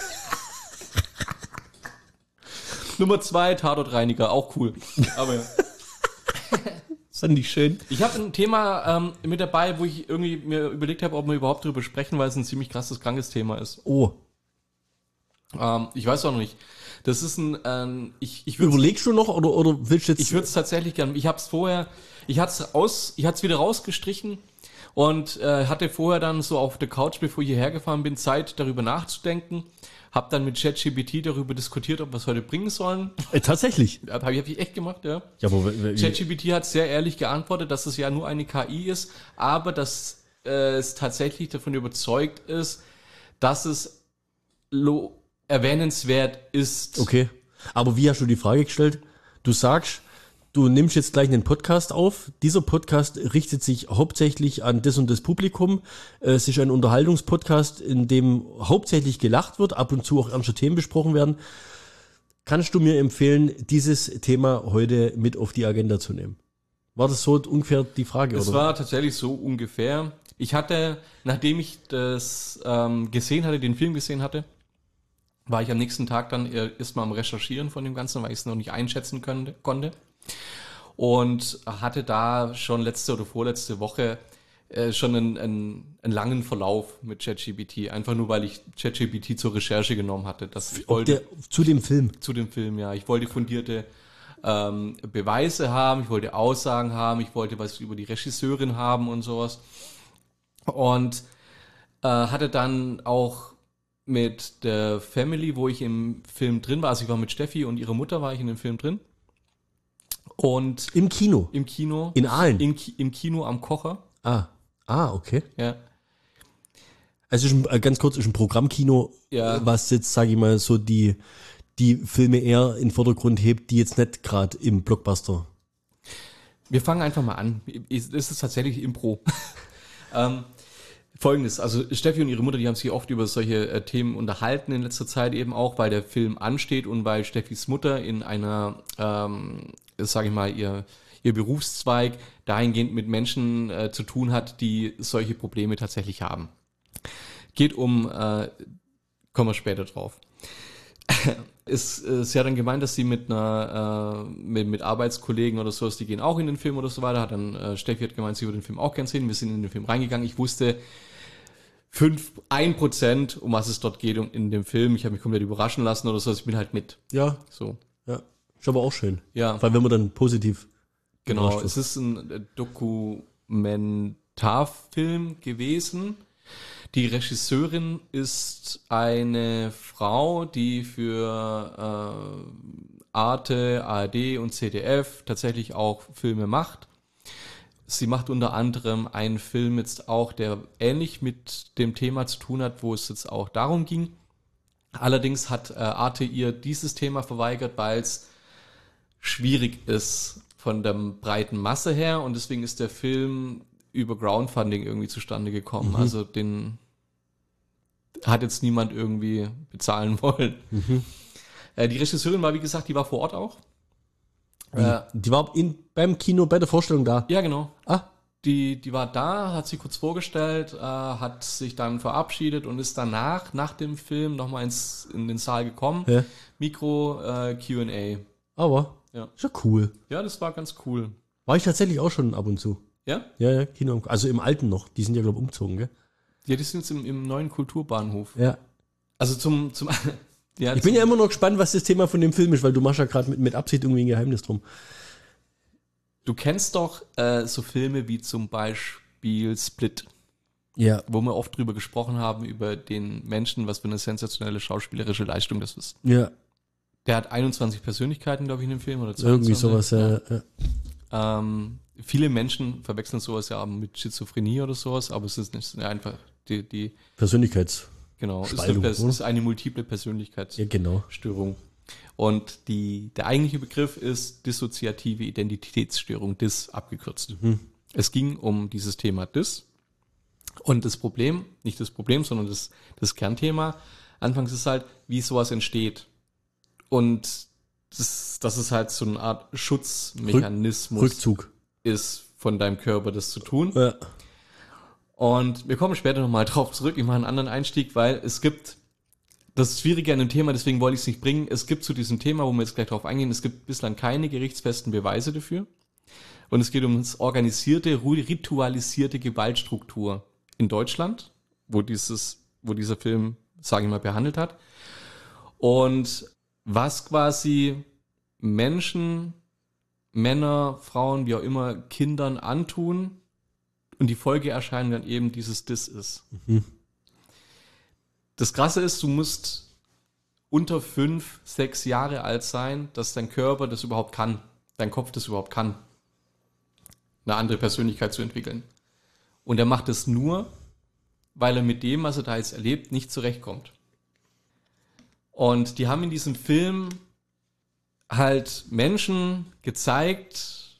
Nummer zwei, Tatortreiniger. Auch cool. Aber ja. Das fand ich schön. Ich habe ein Thema ähm, mit dabei, wo ich irgendwie mir überlegt habe, ob wir überhaupt darüber sprechen, weil es ein ziemlich krasses, krankes Thema ist. Oh. Ähm, ich weiß auch noch nicht. Das ist ein, ähm, ich, ich würde Überlegst du noch oder, oder willst du jetzt? ich würde es tatsächlich gerne, ich habe es vorher, ich hatte es aus, ich hatte es wieder rausgestrichen Und äh, hatte vorher dann so auf der Couch, bevor ich hierher gefahren bin, Zeit, darüber nachzudenken. Hab dann mit ChatGPT darüber diskutiert, ob wir es heute bringen sollen. Äh, tatsächlich. Habe ich, hab ich echt gemacht, ja. Ja, aber wie- ChatGPT hat sehr ehrlich geantwortet, dass es ja nur eine K I ist, aber dass äh, es tatsächlich davon überzeugt ist, dass es lo- erwähnenswert ist. Okay. Aber wie hast du die Frage gestellt? Du sagst, du nimmst jetzt gleich einen Podcast auf. Dieser Podcast richtet sich hauptsächlich an das und das Publikum. Es ist ein Unterhaltungspodcast, in dem hauptsächlich gelacht wird, ab und zu auch ernste Themen besprochen werden. Kannst du mir empfehlen, dieses Thema heute mit auf die Agenda zu nehmen? War das so ungefähr die Frage, Es oder? war tatsächlich so ungefähr. Ich hatte, nachdem ich das ähm, gesehen hatte, den Film gesehen hatte, war ich am nächsten Tag dann erstmal am Recherchieren von dem Ganzen, weil ich es noch nicht einschätzen könnte, konnte. Und hatte da schon letzte oder vorletzte Woche äh, schon einen, einen, einen langen Verlauf mit ChatGPT. Einfach nur, weil ich ChatGPT zur Recherche genommen hatte. Das ich Ob wollte, der, zu dem Film. zu dem Film, ja. Ich wollte fundierte ähm, Beweise haben, ich wollte Aussagen haben, ich wollte was über die Regisseurin haben und sowas. Und äh, hatte dann auch mit der Family, wo ich im Film drin war, also ich war mit Steffi und ihrer Mutter war ich in dem Film drin. Und Im Kino. im Kino. In Aalen? Im, Ki- im Kino am Kocher. Ah. Ah, okay. Ja. Also ist ein, äh, ganz kurz, ist ein Programmkino, Ja. äh, was jetzt, sage ich mal, so die, die Filme eher in den Vordergrund hebt, die jetzt nicht gerade im Blockbuster. Wir fangen einfach mal an. Es ist tatsächlich Impro. ähm, Folgendes, also Steffi und ihre Mutter, die haben sich oft über solche äh, Themen unterhalten in letzter Zeit eben auch, weil der Film ansteht und weil Steffis Mutter in einer, ähm, sage ich mal, ihr, ihr Berufszweig dahingehend mit Menschen äh, zu tun hat, die solche Probleme tatsächlich haben. Geht um, äh, kommen wir später drauf. Ist, äh, sie hat dann gemeint, dass sie mit einer äh, mit, mit Arbeitskollegen oder sowas, die gehen auch in den Film oder so weiter, hat dann äh, Steffi hat gemeint, sie würde den Film auch gern sehen. Wir sind in den Film reingegangen. Ich wusste fünf, ein Prozent, um was es dort geht um, in dem Film. Ich habe mich komplett überraschen lassen oder so. Ich bin halt mit. Ja, So. ja. Ist aber auch schön. Ja, Vor allem, wenn man dann positiv. genau. überrascht Es wird. ist ein äh, Dokumentarfilm gewesen. Die Regisseurin ist eine Frau, die für äh, Arte, A R D und Z D F tatsächlich auch Filme macht. Sie macht unter anderem einen Film jetzt auch, der ähnlich mit dem Thema zu tun hat, wo es jetzt auch darum ging. Allerdings hat äh, Arte ihr dieses Thema verweigert, weil es schwierig ist von der breiten Masse her und deswegen ist der Film über Crowdfunding irgendwie zustande gekommen. Mhm. Also den hat jetzt niemand irgendwie bezahlen wollen. Mhm. Äh, die Regisseurin war, wie gesagt, die war vor Ort auch. Wie? Äh, Die war in, beim Kino bei der Vorstellung da. ja, genau. Ah, Die, die war da, hat sich kurz vorgestellt, äh, hat sich dann verabschiedet und ist danach, nach dem Film, nochmal ins, in den Saal gekommen. ja. Mikro, äh, Q and A. Aber, Ja. ist ja cool. Ja, das war ganz cool. War ich tatsächlich auch schon ab und zu. Ja? Ja, ja, Kino. Also im Alten noch. Die sind ja, glaube ich, umgezogen, gell? Ja, die sind jetzt im, im neuen Kulturbahnhof. Ja. Also zum, zum, ja, Ich bin zum, ja immer noch gespannt, was das Thema von dem Film ist, weil du machst ja gerade mit, mit Absicht irgendwie ein Geheimnis drum. Du kennst doch äh, so Filme wie zum Beispiel Split, Ja. wo wir oft drüber gesprochen haben, über den Menschen, was für eine sensationelle schauspielerische Leistung das ist. Ja, Der hat einundzwanzig Persönlichkeiten, glaube ich, in dem Film. Oder irgendwie zweiundzwanzig. sowas, ja. ja. Ähm, viele Menschen verwechseln sowas ja mit Schizophrenie oder sowas, aber es ist nicht ja, einfach die, die Persönlichkeits. genau, es ist, Spaltung, eine, es oder? ist eine multiple Persönlichkeitsstörung. Ja, genau. Und die, der eigentliche Begriff ist dissoziative Identitätsstörung, D I S abgekürzt. Mhm. Es ging um dieses Thema D I S. Und das Problem, nicht das Problem, sondern das, das Kernthema, anfangs ist halt, wie sowas entsteht. Und das, das ist halt so eine Art Schutzmechanismus Rückzug. ist von deinem Körper, das zu tun. Ja. Und wir kommen später nochmal drauf zurück. Ich mache einen anderen Einstieg, weil es gibt, das ist schwierig an dem Thema, deswegen wollte ich es nicht bringen. Es gibt zu diesem Thema, wo wir jetzt gleich drauf eingehen, es gibt bislang keine gerichtsfesten Beweise dafür. Und es geht um das organisierte, ritualisierte Gewaltstruktur in Deutschland, wo dieses, wo dieser Film, sage ich mal, behandelt hat. Und was quasi Menschen, Männer, Frauen, wie auch immer, Kindern antun, Und die Folgeerscheinung dann eben dieses Dis ist. Mhm. Das Krasse ist, du musst unter fünf, sechs Jahre alt sein, dass dein Körper das überhaupt kann, dein Kopf das überhaupt kann, eine andere Persönlichkeit zu entwickeln. Und er macht es nur, weil er mit dem, was er da jetzt erlebt, nicht zurechtkommt. Und die haben in diesem Film halt Menschen gezeigt,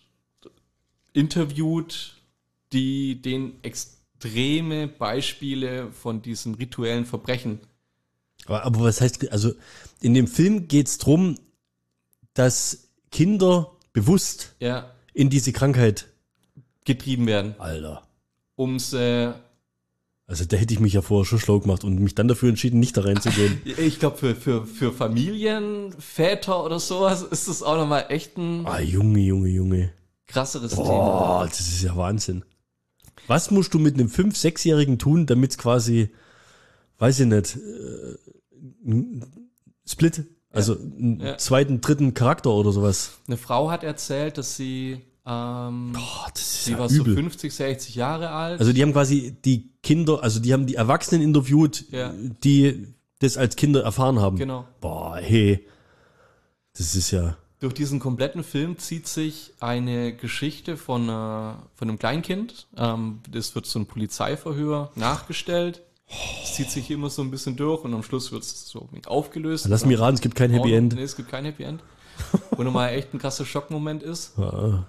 interviewt, die den extreme Beispiele von diesen rituellen Verbrechen. Aber, aber was heißt, also in dem Film geht's drum, dass Kinder bewusst Ja, in diese Krankheit, getrieben werden, Alter. um sie, Also da hätte ich mich ja vorher schon schlau gemacht und mich dann dafür entschieden, nicht da reinzugehen. ich glaube für, für, für Familien, Väter oder sowas ist das auch nochmal echt ein Ah, Junge, Junge, Junge. krasseres Thema. Boah, das ist ja Wahnsinn. Was musst du mit einem fünf-, sechsjährigen tun, damit es quasi, weiß ich nicht, äh, ein Split, also einen Ja. zweiten, dritten Charakter oder sowas. Eine Frau hat erzählt, dass sie, ähm, Boah, das ist sie ja war übel. so fünfzig, sechzig Jahre alt. Also die haben quasi die Kinder, also die haben die Erwachsenen interviewt, Ja. die das als Kinder erfahren haben. Genau. Boah, hey. Das ist ja, Durch diesen kompletten Film zieht sich eine Geschichte von, äh, von einem Kleinkind. Ähm, das wird so ein Polizeiverhör nachgestellt. Es zieht sich immer so ein bisschen durch und am Schluss wird es so aufgelöst. lass mich raten, es gibt kein Happy End. Nee, es gibt kein Happy End. Wo nochmal echt ein krasser Schockmoment ist. Ja.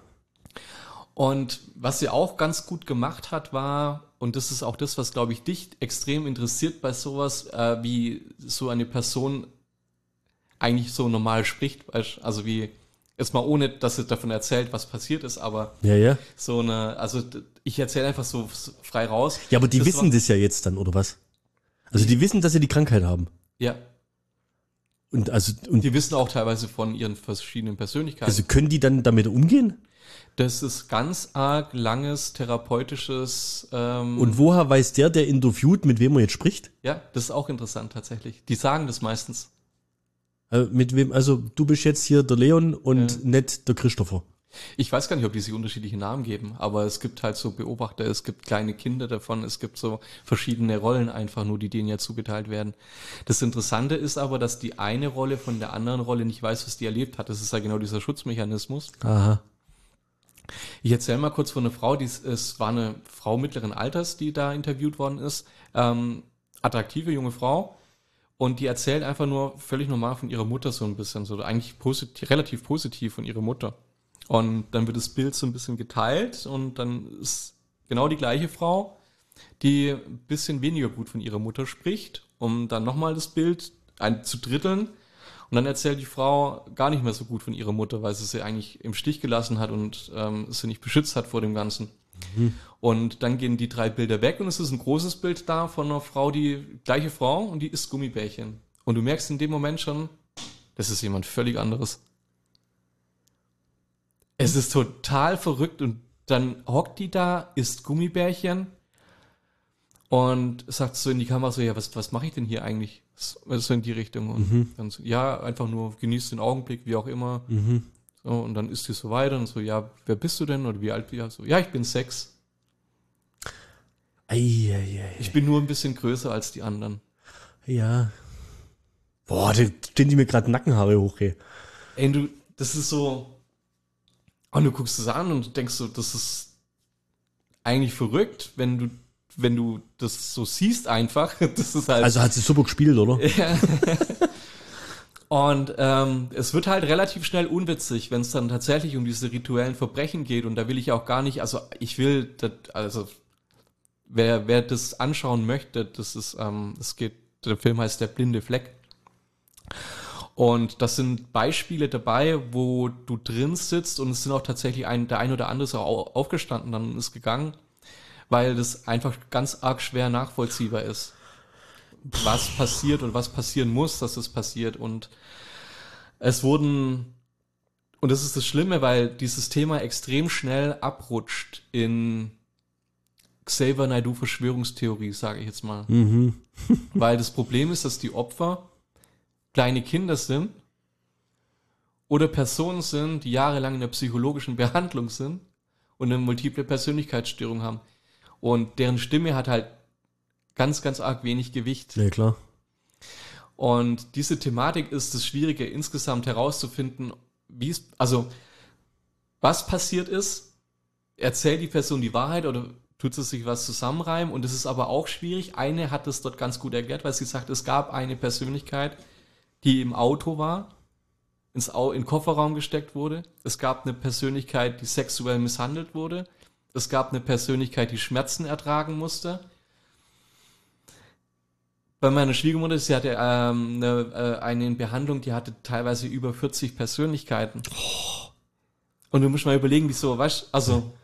Und was sie auch ganz gut gemacht hat, war, und das ist auch das, was, glaube ich, dich extrem interessiert bei sowas, äh, wie so eine Person eigentlich so normal spricht, weißt, also wie, jetzt mal ohne, dass sie davon erzählt, was passiert ist, aber Ja, ja. so eine, also d- ich erzähle einfach so s- frei raus. Ja, aber die Das wissen war- das ja jetzt dann, oder was? Also die wissen, dass sie die Krankheit haben. Ja, Und also, und die wissen auch teilweise von ihren verschiedenen Persönlichkeiten. also können die dann damit umgehen? Das ist ganz arg langes therapeutisches, ähm, Und woher weiß der, der interviewt, mit wem er jetzt spricht? ja, das ist auch interessant tatsächlich. Die sagen das meistens. Also mit wem, also du bist jetzt hier der Leon und Ja. nicht der Christopher. Ich weiß gar nicht, ob die sich unterschiedliche Namen geben, aber es gibt halt so Beobachter, es gibt kleine Kinder davon, es gibt so verschiedene Rollen einfach nur, die denen ja zugeteilt werden. Das Interessante ist aber, dass die eine Rolle von der anderen Rolle nicht weiß, was die erlebt hat. Das ist ja genau dieser Schutzmechanismus. Aha. Ich erzähle mal kurz von einer Frau, die ist, es war eine Frau mittleren Alters, die da interviewt worden ist. Ähm, attraktive junge Frau. Und die erzählt einfach nur völlig normal von ihrer Mutter so ein bisschen, so eigentlich positiv, relativ positiv von ihrer Mutter. Und dann wird das Bild so ein bisschen geteilt und dann ist genau die gleiche Frau, die ein bisschen weniger gut von ihrer Mutter spricht, um dann nochmal das Bild ein, zu dritteln. Und dann erzählt die Frau gar nicht mehr so gut von ihrer Mutter, weil sie sie eigentlich im Stich gelassen hat und ähm, sie nicht beschützt hat vor dem Ganzen. Mhm. Und dann gehen die drei Bilder weg und es ist ein großes Bild da von einer Frau, die gleiche Frau und die isst Gummibärchen. Und du merkst in dem Moment schon, das ist jemand völlig anderes. Es ist total verrückt und dann hockt die da, isst Gummibärchen und sagt so in die Kamera so, ja, was, was mache ich denn hier eigentlich? So in die Richtung. Und Mhm. dann so, ja, einfach nur genießt den Augenblick, wie auch immer. Mhm. So, und dann isst die so weiter und so, ja, wer bist du denn oder wie alt bist du? So, ja, ich bin sechs. Eieiei. Ich bin nur ein bisschen größer als die anderen. Ja. Boah, da stehen die mir gerade Nackenhaare hoch, ey. Ey, du, das ist so, und du guckst es an und denkst so, das ist eigentlich verrückt, wenn du, wenn du das so siehst einfach. Das ist halt. Also hat sie super gespielt, oder? Ja. Und ähm, es wird halt relativ schnell unwitzig, wenn es dann tatsächlich um diese rituellen Verbrechen geht. Und da will ich auch gar nicht, also ich will, das, also wer, wer das anschauen möchte, das ist, ähm, es geht, der Film heißt Der blinde Fleck. Und das sind Beispiele dabei, wo du drin sitzt und es sind auch tatsächlich ein, der ein oder andere ist auch aufgestanden, dann ist gegangen, weil das einfach ganz arg schwer nachvollziehbar ist, was passiert und was passieren muss, dass es passiert. Und es wurden, und das ist das Schlimme, weil dieses Thema extrem schnell abrutscht in Xavier Naidoo Verschwörungstheorie, sage ich jetzt mal. Mhm. Weil das Problem ist, dass die Opfer kleine Kinder sind oder Personen sind, die jahrelang in der psychologischen Behandlung sind und eine multiple Persönlichkeitsstörung haben. Und deren Stimme hat halt ganz, ganz arg wenig Gewicht. Ja, klar. Und diese Thematik ist das Schwierige, insgesamt herauszufinden, wie es, also, was passiert ist, erzählt die Person die Wahrheit oder tut sie sich was zusammenreimen? Und es ist aber auch schwierig. Eine hat es dort ganz gut erklärt, weil sie sagt, es gab eine Persönlichkeit, die im Auto war, ins Au- in den Kofferraum gesteckt wurde. Es gab eine Persönlichkeit, die sexuell misshandelt wurde. Es gab eine Persönlichkeit, die Schmerzen ertragen musste. Bei meiner Schwiegermutter, sie hatte ähm, eine, äh, eine in Behandlung, die hatte teilweise über vierzig Persönlichkeiten. Und du musst mal überlegen, wieso, weißt du, also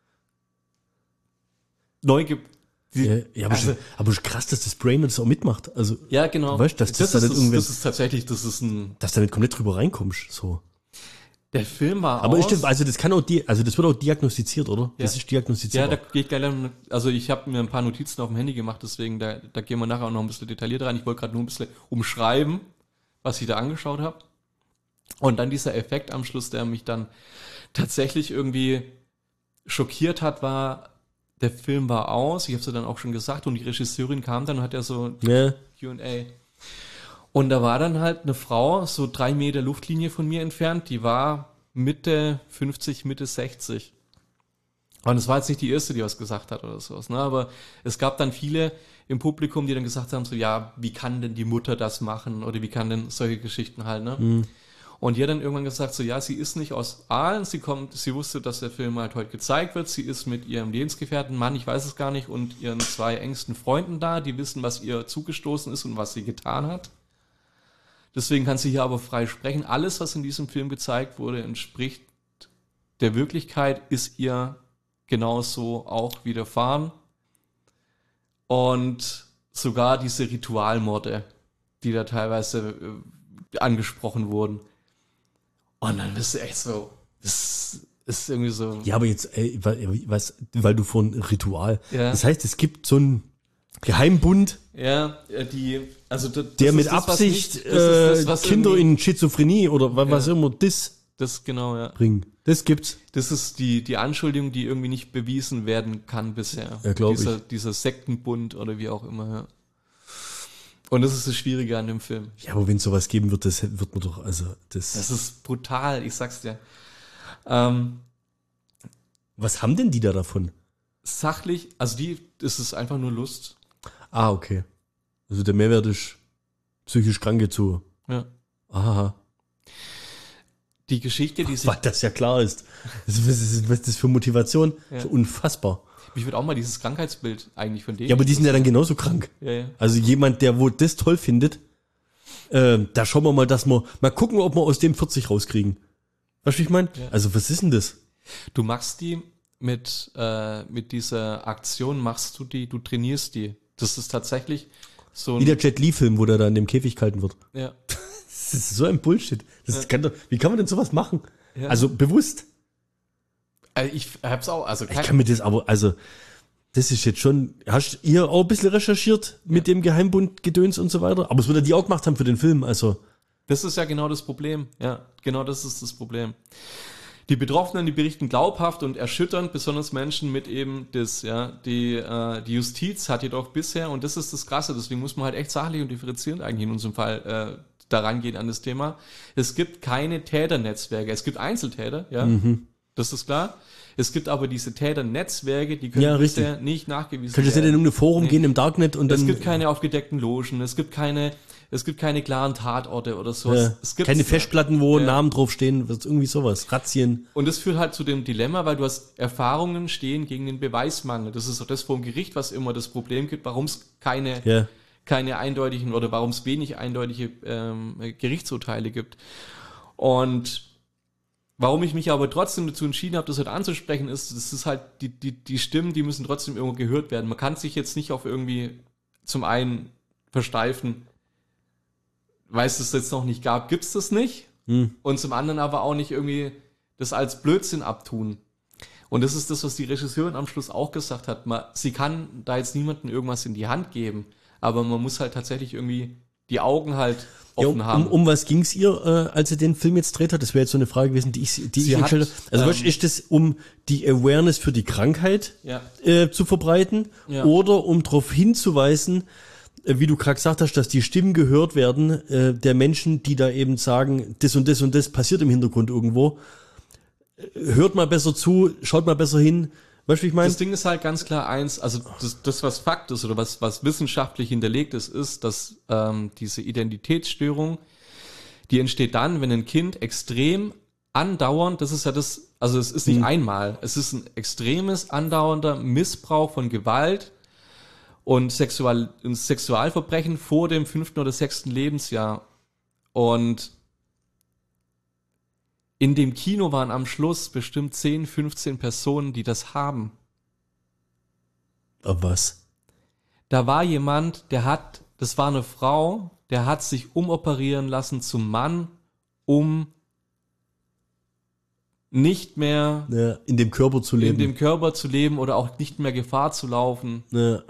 neu gibt. Ja, ja, aber, also, schon, aber schon krass, dass das Brain das auch mitmacht. Also, ja, genau. Weißt, dass das, das, das, ist, da nicht das, das ist tatsächlich, das ist ein. Dass du nicht komplett drüber reinkommst. So. Der Film war Aber aus, stimmt, also das kann auch die, also das wird auch diagnostiziert, oder? Ja. Das ist diagnostiziert. Ja, da geht gleich, also ich habe mir ein paar Notizen auf dem Handy gemacht, deswegen da, da gehen wir nachher auch noch ein bisschen detaillierter rein. Ich wollte gerade nur ein bisschen umschreiben, was ich da angeschaut habe. Und dann dieser Effekt am Schluss, der mich dann tatsächlich irgendwie schockiert hat, war, der Film war aus, ich habe es ja dann auch schon gesagt, und die Regisseurin kam dann und hat ja so Ja. Q und A. Und da war dann halt eine Frau, so drei Meter Luftlinie von mir entfernt, die war Mitte fünfzig, Mitte sechzig. Und es war jetzt nicht die erste, die was gesagt hat oder sowas, ne? Aber es gab dann viele im Publikum, die dann gesagt haben, so, ja, wie kann denn die Mutter das machen? Oder wie kann denn solche Geschichten halt, ne? Mhm. Und die hat dann irgendwann gesagt, so, ja, sie ist nicht aus Aalen, sie kommt, sie wusste, dass der Film halt heute gezeigt wird, sie ist mit ihrem Lebensgefährten, Mann, ich weiß es gar nicht, und ihren zwei engsten Freunden da, die wissen, was ihr zugestoßen ist und was sie getan hat. Deswegen kann sie hier aber frei sprechen. Alles, was in diesem Film gezeigt wurde, entspricht der Wirklichkeit, ist ihr genauso auch widerfahren. Und sogar diese Ritualmorde, die da teilweise äh, angesprochen wurden. Und dann bist du echt so, das ist irgendwie so. Ja, aber jetzt, ey, was, weil du von Ritual. Ja. Das heißt, es gibt so einen Geheimbund, Ja, die, also das, der das mit ist das, was Absicht nicht- das ist das, was äh, Kinder irgendwie- in Schizophrenie oder wa- was Ja. immer das das genau, ja. bringen. Das gibt's. Das ist die, die Anschuldigung, die irgendwie nicht bewiesen werden kann bisher. Ja, glaub dieser, ich. dieser Sektenbund oder wie auch immer, ja. Und das ist das Schwierige an dem Film. Ja, aber wenn es sowas geben wird, das wird man doch, also das. Das ist brutal, ich sag's dir. Ähm, Was haben denn die da davon? sachlich, also die, das ist einfach nur Lust. Ah, okay. Also der Mehrwert ist psychisch Kranke zu. Ja. Aha. Die Geschichte, die sich, Was das ja klar ist. Das ist was ist was ist das für Motivation? Ja. So unfassbar. mich würde auch mal dieses Krankheitsbild eigentlich von denen. Ja, aber die sind ja dann genauso krank. Ja, ja. Also jemand, der wo das toll findet, äh, da schauen wir mal, dass wir mal gucken, ob wir aus dem vierzig rauskriegen. Weißt du, wie ich meine? Ja. Also was ist denn das? Du machst die mit, äh, mit dieser Aktion, machst du die, du trainierst die. Das ist tatsächlich so Wie der ein, Jet Li-Film, wo der da in dem Käfig gehalten wird. ja. Das ist so ein Bullshit. Das Ja. kann doch, wie kann man denn sowas machen? Ja. Also bewusst. Also ich hab's auch, also Ich kein, kann mir das aber, also, das ist jetzt schon, hast ihr auch ein bisschen recherchiert mit dem Geheimbund-Gedöns und so weiter? Aber es wird ja die auch gemacht haben für den Film, also. das ist ja genau das Problem. Ja, genau das ist das Problem. Die Betroffenen, die berichten glaubhaft und erschütternd, besonders Menschen mit eben das, ja, die, äh, die Justiz hat jedoch bisher, und das ist das Krasse, deswegen muss man halt echt sachlich und differenzierend eigentlich in unserem Fall äh, daran gehen an das Thema. Es gibt keine Täternetzwerke. Es gibt Einzeltäter, ja, Mhm. das ist klar. Es gibt aber diese Täternetzwerke, die können Ja, richtig. bisher nicht nachgewiesen Könntest du jetzt nicht in werden. irgendein Forum Nee. gehen im Darknet und dann. Es gibt keine aufgedeckten Logen, es gibt keine, es gibt keine klaren Tatorte oder so. ja, Es gibt keine Festplatten, wo Ja. Namen draufstehen, was irgendwie sowas. Razzien. Und das führt halt zu dem Dilemma, weil du hast Erfahrungen stehen gegen den Beweismangel. Das ist auch das vom Gericht, was immer das Problem gibt, warum es keine, Ja. keine eindeutigen oder warum es wenig eindeutige ähm, Gerichtsurteile gibt. Und warum ich mich aber trotzdem dazu entschieden habe, das heute anzusprechen, ist, das ist halt, die, die, die Stimmen, die müssen trotzdem irgendwo gehört werden. Man kann sich jetzt nicht auf irgendwie zum einen versteifen, weil es das jetzt noch nicht gab, gibt es das nicht. Hm. Und zum anderen aber auch nicht irgendwie das als Blödsinn abtun. Und das ist das, was die Regisseurin am Schluss auch gesagt hat. Man, sie kann da jetzt niemandem irgendwas in die Hand geben, aber man muss halt tatsächlich irgendwie die Augen halt Ja, offen um, haben. um, um was ging's ihr, äh, als sie den Film jetzt dreht hat? Das wäre jetzt so eine Frage gewesen, die ich, die Sie ich hat, gestellt habe. Also ähm, weißt, ist das, um die Awareness für die Krankheit Ja. äh, zu verbreiten Ja. oder um darauf hinzuweisen, äh, wie du gerade gesagt hast, dass die Stimmen gehört werden äh, der Menschen, die da eben sagen, das und das und das passiert im Hintergrund irgendwo. Äh, Hört mal besser zu, schaut mal besser hin. Weißt du, wie ich meine? Das Ding ist halt ganz klar eins, also das, das was Fakt ist oder was, was wissenschaftlich hinterlegt ist, ist, dass ähm, diese Identitätsstörung, die entsteht dann, wenn ein Kind extrem andauernd, das ist ja das, also es ist nicht Hm. einmal, es ist ein extremes andauernder Missbrauch von Gewalt und Sexual, und Sexualverbrechen vor dem fünften oder sechsten Lebensjahr. Und in dem Kino waren am Schluss bestimmt zehn, fünfzehn Personen, die das haben. Aber was? Da war jemand, der hat, das war eine Frau, der hat sich umoperieren lassen zum Mann, um nicht mehr Ja, in dem Körper zu in leben. dem Körper zu leben oder auch nicht mehr Gefahr zu laufen. Ja.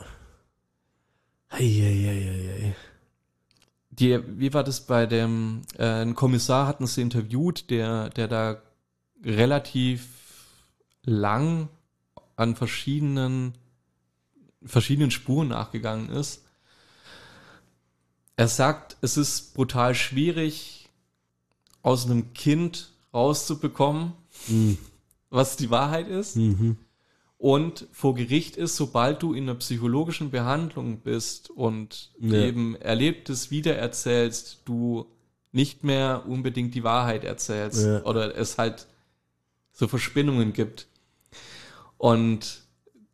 Eieieiei. Die, wie war das bei dem, äh, ein Kommissar hatten sie interviewt, der, der da relativ lang an verschiedenen, verschiedenen Spuren nachgegangen ist. Er sagt, es ist brutal schwierig, aus einem Kind rauszubekommen, Mhm. was die Wahrheit ist. Mhm. Und vor Gericht ist, sobald du in einer psychologischen Behandlung bist und Ja. eben Erlebtes wiedererzählst, du nicht mehr unbedingt die Wahrheit erzählst Ja. oder es halt so Verspinnungen gibt. Und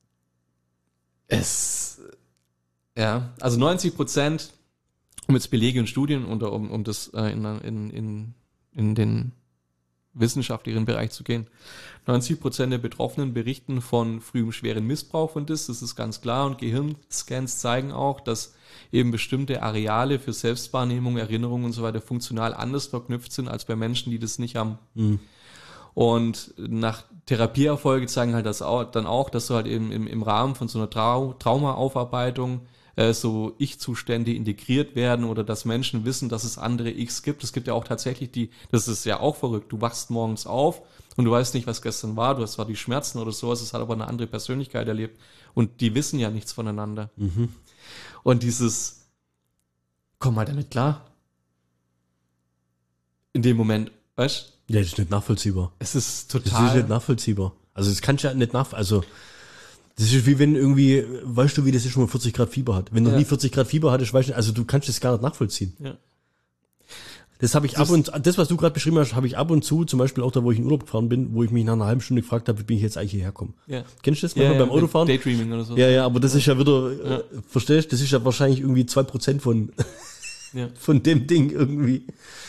es, ja, also neunzig Prozent, um jetzt Belege und Studien oder um, um das äh, in, in, in, in den wissenschaftlichen Bereich zu gehen. neunzig Prozent der Betroffenen berichten von frühem schweren Missbrauch von D I S, das ist ganz klar, und Gehirnscans zeigen auch, dass eben bestimmte Areale für Selbstwahrnehmung, Erinnerung und so weiter funktional anders verknüpft sind als bei Menschen, die das nicht haben. Mhm. Und nach Therapieerfolge zeigen halt das auch, dann auch, dass du halt eben im, im Rahmen von so einer Trau- Traumaaufarbeitung äh, so Ich-Zustände integriert werden oder dass Menschen wissen, dass es andere Ichs gibt. Es gibt ja auch tatsächlich die, das ist ja auch verrückt, du wachst morgens auf und du weißt nicht, was gestern war, du hast zwar die Schmerzen oder sowas, es hat aber eine andere Persönlichkeit erlebt und die wissen ja nichts voneinander. Mhm. Und dieses, komm mal damit klar. In dem Moment, weißt du? Ja, das ist nicht nachvollziehbar. Es ist Das total. ist nicht nachvollziehbar. Also das kannst du ja nicht nach, also das ist wie wenn irgendwie, weißt du, wie das ist, wenn man vierzig Grad Fieber hat. Wenn du Ja. nie vierzig Grad Fieber hattest, weißt du, also du kannst das gar nicht nachvollziehen. Ja. Das habe ich Das- ab und das, was du gerade beschrieben hast, habe ich ab und zu, zum Beispiel auch da, wo ich in Urlaub gefahren bin, wo ich mich nach einer halben Stunde gefragt habe, wie bin ich jetzt eigentlich hierher gekommen. Ja. Kennst du das Ja, manchmal ja, beim Autofahren? Daydreaming oder so. Ja, ja, aber das ist ja wieder, Ja. äh, verstehst du, das ist ja wahrscheinlich irgendwie zwei Prozent von, Ja. von dem Ding irgendwie.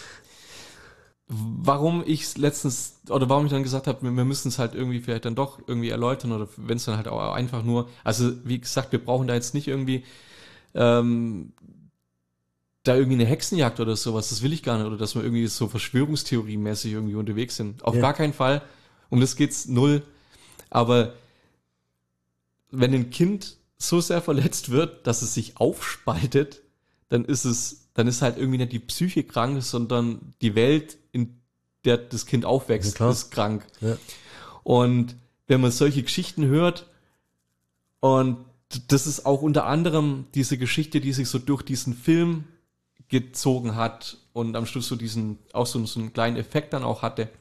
Warum ich letztens, oder warum ich dann gesagt habe, wir, wir müssen es halt irgendwie vielleicht dann doch irgendwie erläutern oder wenn es dann halt auch einfach nur, also wie gesagt, wir brauchen da jetzt nicht irgendwie ähm, da irgendwie eine Hexenjagd oder sowas, das will ich gar nicht, oder dass wir irgendwie so Verschwörungstheorie-mäßig irgendwie unterwegs sind. Auf Ja. gar keinen Fall. Um das geht's null. Aber wenn ein Kind so sehr verletzt wird, dass es sich aufspaltet, dann ist es, dann ist halt irgendwie nicht die Psyche krank, sondern die Welt, in der das Kind Ja, aufwächst, klar. ist krank. Ja. Und wenn man solche Geschichten hört, und das ist auch unter anderem diese Geschichte, die sich so durch diesen Film gezogen hat und am Schluss so diesen, auch so, so einen kleinen Effekt dann auch hatte.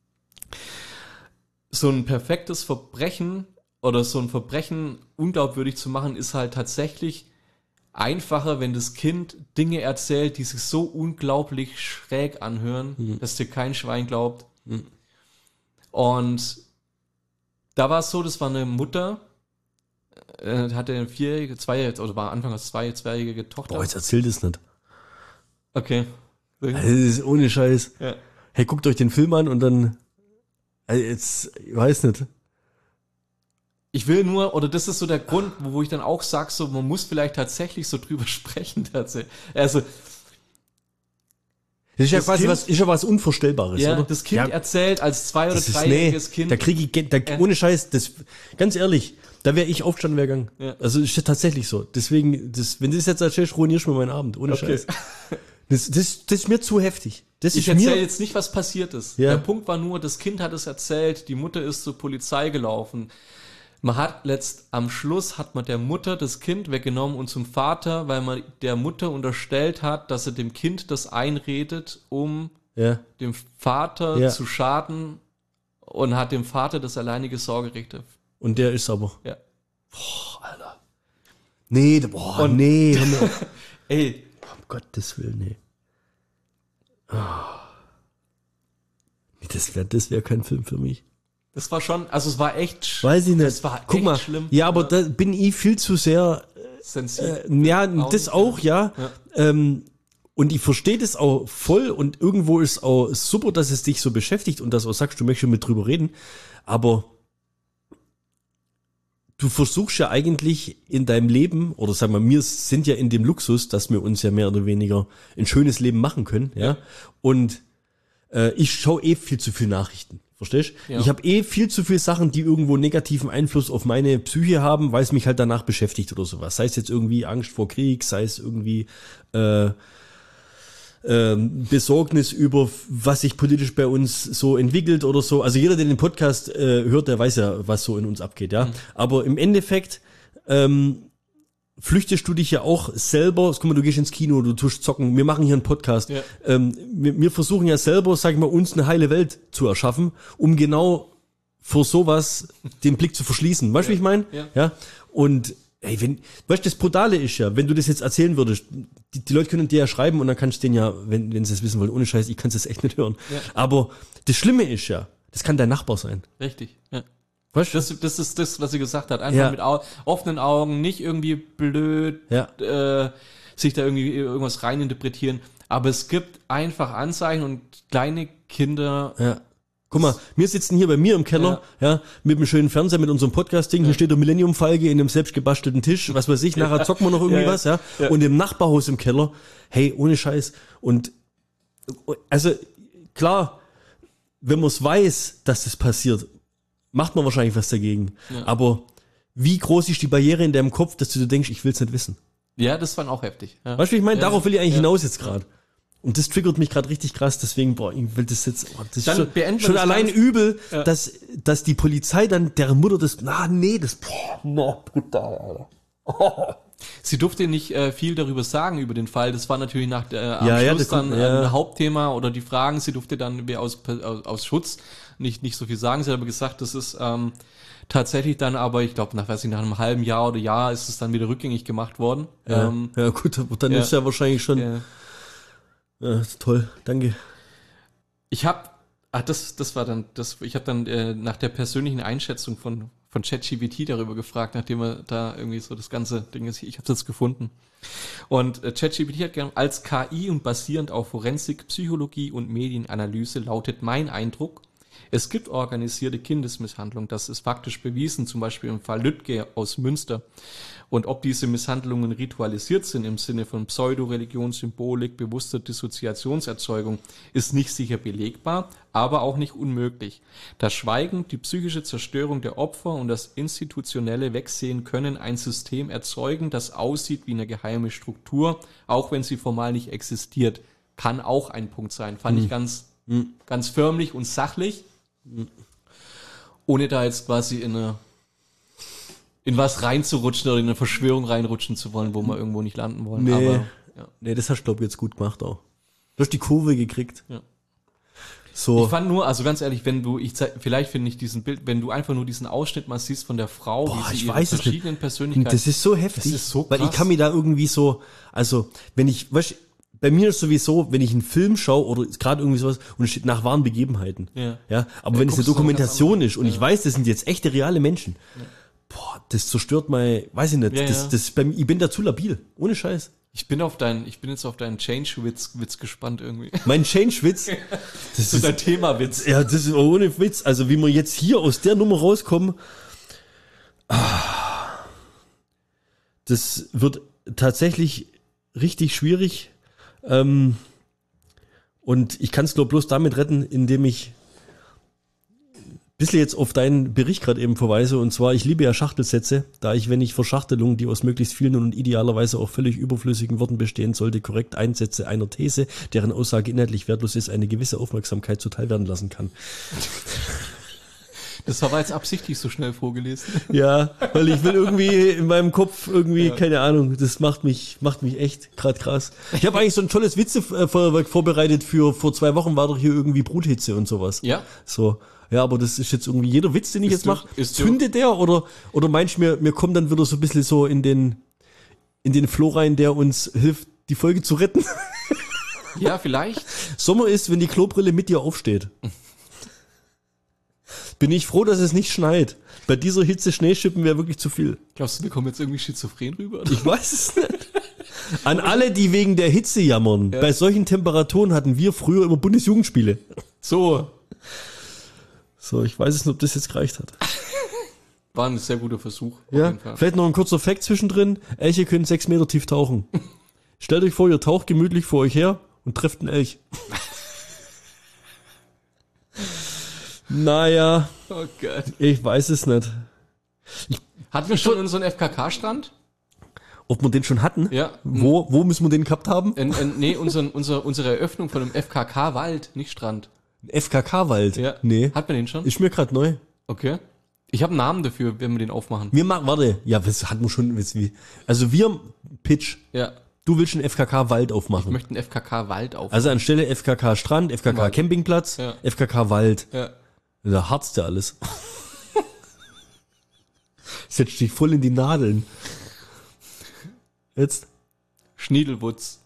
So ein perfektes Verbrechen oder so ein Verbrechen unglaubwürdig zu machen, ist halt tatsächlich einfacher, wenn das Kind Dinge erzählt, die sich so unglaublich schräg anhören, Mhm. dass dir kein Schwein glaubt. Mhm. Und da war es so, das war eine Mutter, äh, hatte eine vierjährige, zweijährige, oder war Anfang als zwei, zweijährige Tochter. Boah, jetzt erzählt es nicht. Okay. Also, das ist ohne Scheiß. Ja. Hey, guckt euch den Film an und dann, also jetzt, ich weiß nicht. Ich will nur, oder das ist so der Grund, wo, wo ich dann auch sage, so, man muss vielleicht tatsächlich so drüber sprechen. Tatsächlich. Also, Das ist ja Das quasi Kind- was, ist ja was Unvorstellbares, Ja, oder? das Kind ja, erzählt als zwei- oder das ist, dreijähriges nee, Kind. da kriege ich, ge- da, Ja. ohne Scheiß, das, ganz ehrlich, da wäre ich aufgestanden, wäre gegangen. Ja. Also ist ja tatsächlich so. Deswegen, das, wenn du das jetzt erzählst, ruinierst du mir meinen Abend, ohne Okay. Scheiß. Das, das, das ist mir zu heftig. Das Ich ist mir, erzähle jetzt nicht, was passiert ist. Ja. Der Punkt war nur, das Kind hat es erzählt, die Mutter ist zur Polizei gelaufen. Man hat letzt, am Schluss hat man der Mutter das Kind weggenommen und zum Vater, weil man der Mutter unterstellt hat, dass er dem Kind das einredet, um ja, dem Vater Ja. zu schaden, und hat dem Vater das alleinige Sorgerecht. und der ist aber, Ja. nee, boah, Und- nee, hör mir auf. Ey, Um Gottes Willen, nee. Ah. Nee, das wäre, das wäre kein Film für mich. das war schon, also es war echt sch- Weiß ich nicht. Das war Guck echt mal, schlimm. ja, aber da bin ich viel zu sehr, sensibel. äh, ja, Auch das nicht, auch, ja. Ja. Ähm, und ich verstehe das auch voll und irgendwo ist auch super, dass es dich so beschäftigt und dass du auch sagst, du möchtest mit drüber reden, aber du versuchst ja eigentlich in deinem Leben, oder sagen wir, wir sind ja in dem Luxus, dass wir uns ja mehr oder weniger ein schönes Leben machen können, ja, Ja. und äh, ich schaue eh viel zu viel Nachrichten. Verstehst? Ja. Ich habe eh viel zu viel Sachen, die irgendwo negativen Einfluss auf meine Psyche haben, weil es mich halt danach beschäftigt oder sowas. Sei es jetzt irgendwie Angst vor Krieg, sei es irgendwie äh, ähm, Besorgnis über, was sich politisch bei uns so entwickelt oder so. Also jeder, der den Podcast äh, hört, der weiß ja, was so in uns abgeht, ja. Mhm. Aber im Endeffekt ähm, flüchtest du dich ja auch selber, guck mal, du gehst ins Kino, du tust zocken, wir machen hier einen Podcast. Ja. Ähm, wir, wir versuchen ja selber, sag ich mal, uns eine heile Welt zu erschaffen, um genau vor sowas den Blick zu verschließen. Weißt du, wie ich meine? Ja. Ja. Und ey, wenn, weißt du, das Brutale ist ja, wenn du das jetzt erzählen würdest, die, die Leute können dir ja schreiben und dann kannst du den ja, wenn, wenn sie es wissen wollen, ohne Scheiß, ich kann es jetzt echt nicht hören. Ja. Aber das Schlimme ist ja, das kann dein Nachbar sein. Richtig, ja. Weißt du? Das, das ist das, was sie gesagt hat. Einfach Ja. mit au offenen Augen, nicht irgendwie blöd, Ja. äh, sich da irgendwie irgendwas reininterpretieren. Aber es gibt einfach Anzeichen und kleine Kinder. Ja. Guck mal, wir sitzen hier bei mir im Keller, ja, mit einem schönen Fernseher, mit unserem Podcast-Ding. Hier steht der Millennium-Falke in einem selbstgebastelten Tisch, was weiß ich, nachher zocken wir noch irgendwie Ja, ja. was, ja? Ja. Und im Nachbarhaus im Keller, hey, ohne Scheiß. Und, also, klar, wenn man es weiß, dass das passiert, macht man wahrscheinlich was dagegen. Ja. Aber wie groß ist die Barriere in deinem Kopf, dass du dir denkst, ich will's nicht wissen? Ja, das war auch heftig. Ja. Weißt du, wie ich meine? Ja, Darauf will ich eigentlich ja. hinaus jetzt gerade. Und das triggert mich gerade richtig krass, deswegen, boah, ich will das jetzt, oh, das ist Dann schon, beenden wir schon das allein Ganze. übel, Ja. dass, dass die Polizei dann, deren Mutter das, na, nee, das, boah, na, brutal, Alter. Oh. Sie durfte nicht äh, viel darüber sagen über den Fall. Das war natürlich nach der, am Ja, ja, Schluss das kommt- dann ja. ein Hauptthema oder die Fragen. Sie durfte dann wie aus, aus, aus Schutz nicht, nicht so viel sagen. Sie hat aber gesagt, das ist ähm, tatsächlich dann aber, ich glaube, nach, weiß ich, nach einem halben Jahr oder Jahr ist es dann wieder rückgängig gemacht worden. Ja, Ähm, ja, gut, aber dann ja. ist ja wahrscheinlich schon, äh, ja, toll, danke. Ich habe, ah, das, das war dann, das, ich habe dann äh, nach der persönlichen Einschätzung von von ChatGPT darüber gefragt, nachdem er da irgendwie so das ganze Ding ist. Ich habe es jetzt gefunden. Und äh, ChatGPT hat gesagt, als K I und basierend auf Forensik, Psychologie und Medienanalyse lautet mein Eindruck, es gibt organisierte Kindesmisshandlung. Das ist faktisch bewiesen, zum Beispiel im Fall Lüttge aus Münster. Und ob diese Misshandlungen ritualisiert sind im Sinne von Pseudoreligion, Symbolik, bewusster Dissoziationserzeugung, ist nicht sicher belegbar, aber auch nicht unmöglich. Das Schweigen, die psychische Zerstörung der Opfer und das institutionelle Wegsehen können ein System erzeugen, das aussieht wie eine geheime Struktur, auch wenn sie formal nicht existiert. Kann auch ein Punkt sein. Fand ich ganz, ganz förmlich und sachlich, ohne da jetzt quasi in eine in was reinzurutschen oder in eine Verschwörung reinrutschen zu wollen, wo wir irgendwo nicht landen wollen. Nee, Aber, ja. nee, das hast du, glaube ich, jetzt gut gemacht auch. Du hast die Kurve gekriegt. Ja. So. Ich fand nur, also ganz ehrlich, wenn du, ich zeig, vielleicht finde ich diesen Bild, wenn du einfach nur diesen Ausschnitt mal siehst von der Frau, Boah, wie ich sie ihre weiß es verschiedenen nicht. Persönlichkeiten. Das ist so heftig, Das ist so weil ich krass. kann mir da irgendwie so, also wenn ich, weißt, bei mir ist sowieso, wenn ich einen Film schaue oder gerade irgendwie sowas und es steht nach wahren Begebenheiten, Ja. ja, aber Ja, wenn es eine guckst du noch ganz Dokumentation anders. ist und ich weiß, das sind jetzt echte reale Menschen, boah, das zerstört mein, weiß ich nicht, Ja, das, ja. das bei mir, ich bin da zu labil, ohne Scheiß. Ich bin auf deinen, ich bin jetzt auf deinen Change-Witz Witz gespannt irgendwie. Mein Change-Witz, das Das ist dein Thema-Witz. ja, das ist ohne Witz. Also wie wir jetzt hier aus der Nummer rauskommen, ah, das wird tatsächlich richtig schwierig. Ähm, Und ich kann es nur bloß damit retten, indem ich ein bisschen jetzt auf deinen Bericht gerade eben verweise. Und zwar, ich liebe ja Schachtelsätze, da ich, wenn ich Verschachtelungen, die aus möglichst vielen und idealerweise auch völlig überflüssigen Worten bestehen sollte, korrekt einsetze einer These, deren Aussage inhaltlich wertlos ist, eine gewisse Aufmerksamkeit zuteil werden lassen kann. Das war jetzt absichtlich so schnell vorgelesen. Ja, weil ich will irgendwie in meinem Kopf irgendwie, ja. keine Ahnung, das macht mich, macht mich echt grad krass. Ich habe eigentlich so ein tolles Witzefeuerwerk vorbereitet für, vor zwei Wochen war doch hier irgendwie Bruthitze und sowas. Ja. So. Ja, aber das ist jetzt irgendwie, jeder Witz, den ich ist jetzt mache, ist zündet der oder, oder meinst du mir, mir kommt dann wieder so ein bisschen so in den, in den Flow rein, der uns hilft, die Folge zu retten? Ja, vielleicht. Sommer ist, wenn die Klobrille mit dir aufsteht. Bin ich froh, dass es nicht schneit. Bei dieser Hitze Schneeschippen wäre wirklich zu viel. Glaubst du, wir kommen jetzt irgendwie schizophren rüber? Ich weiß es nicht. An alle, die wegen der Hitze jammern. Ja. Bei solchen Temperaturen hatten wir früher immer Bundesjugendspiele. So. So, ich weiß es nicht, ob das jetzt gereicht hat. War ein sehr guter Versuch. Ja, vielleicht noch ein kurzer Fact zwischendrin. Elche können sechs Meter tief tauchen. Stellt euch vor, ihr taucht gemütlich vor euch her und trefft einen Elch. Naja, oh Gott. Ich weiß es nicht. Ich, hatten wir schon unseren F K K-Strand? Ob wir den schon hatten? Ja. Wo, wo müssen wir den gehabt haben? In, in, nee, unseren, unser, unsere Eröffnung von einem F K K-Wald, nicht Strand. F K K-Wald? Ja. Nee. Hat man den schon? Ist mir gerade neu. Okay. Ich habe einen Namen dafür, wenn wir den aufmachen. Wir machen, warte, ja, was hatten wir schon, wie, also wir, Pitch. Ja. Du willst einen F K K-Wald aufmachen. Ich möchte einen F K K-Wald aufmachen. Also anstelle F K K-Strand, F K K-Campingplatz, ja. F K K-Wald. Ja. Da harzt ja alles. Setzt dich voll in die Nadeln. Jetzt? Schniedelwutz.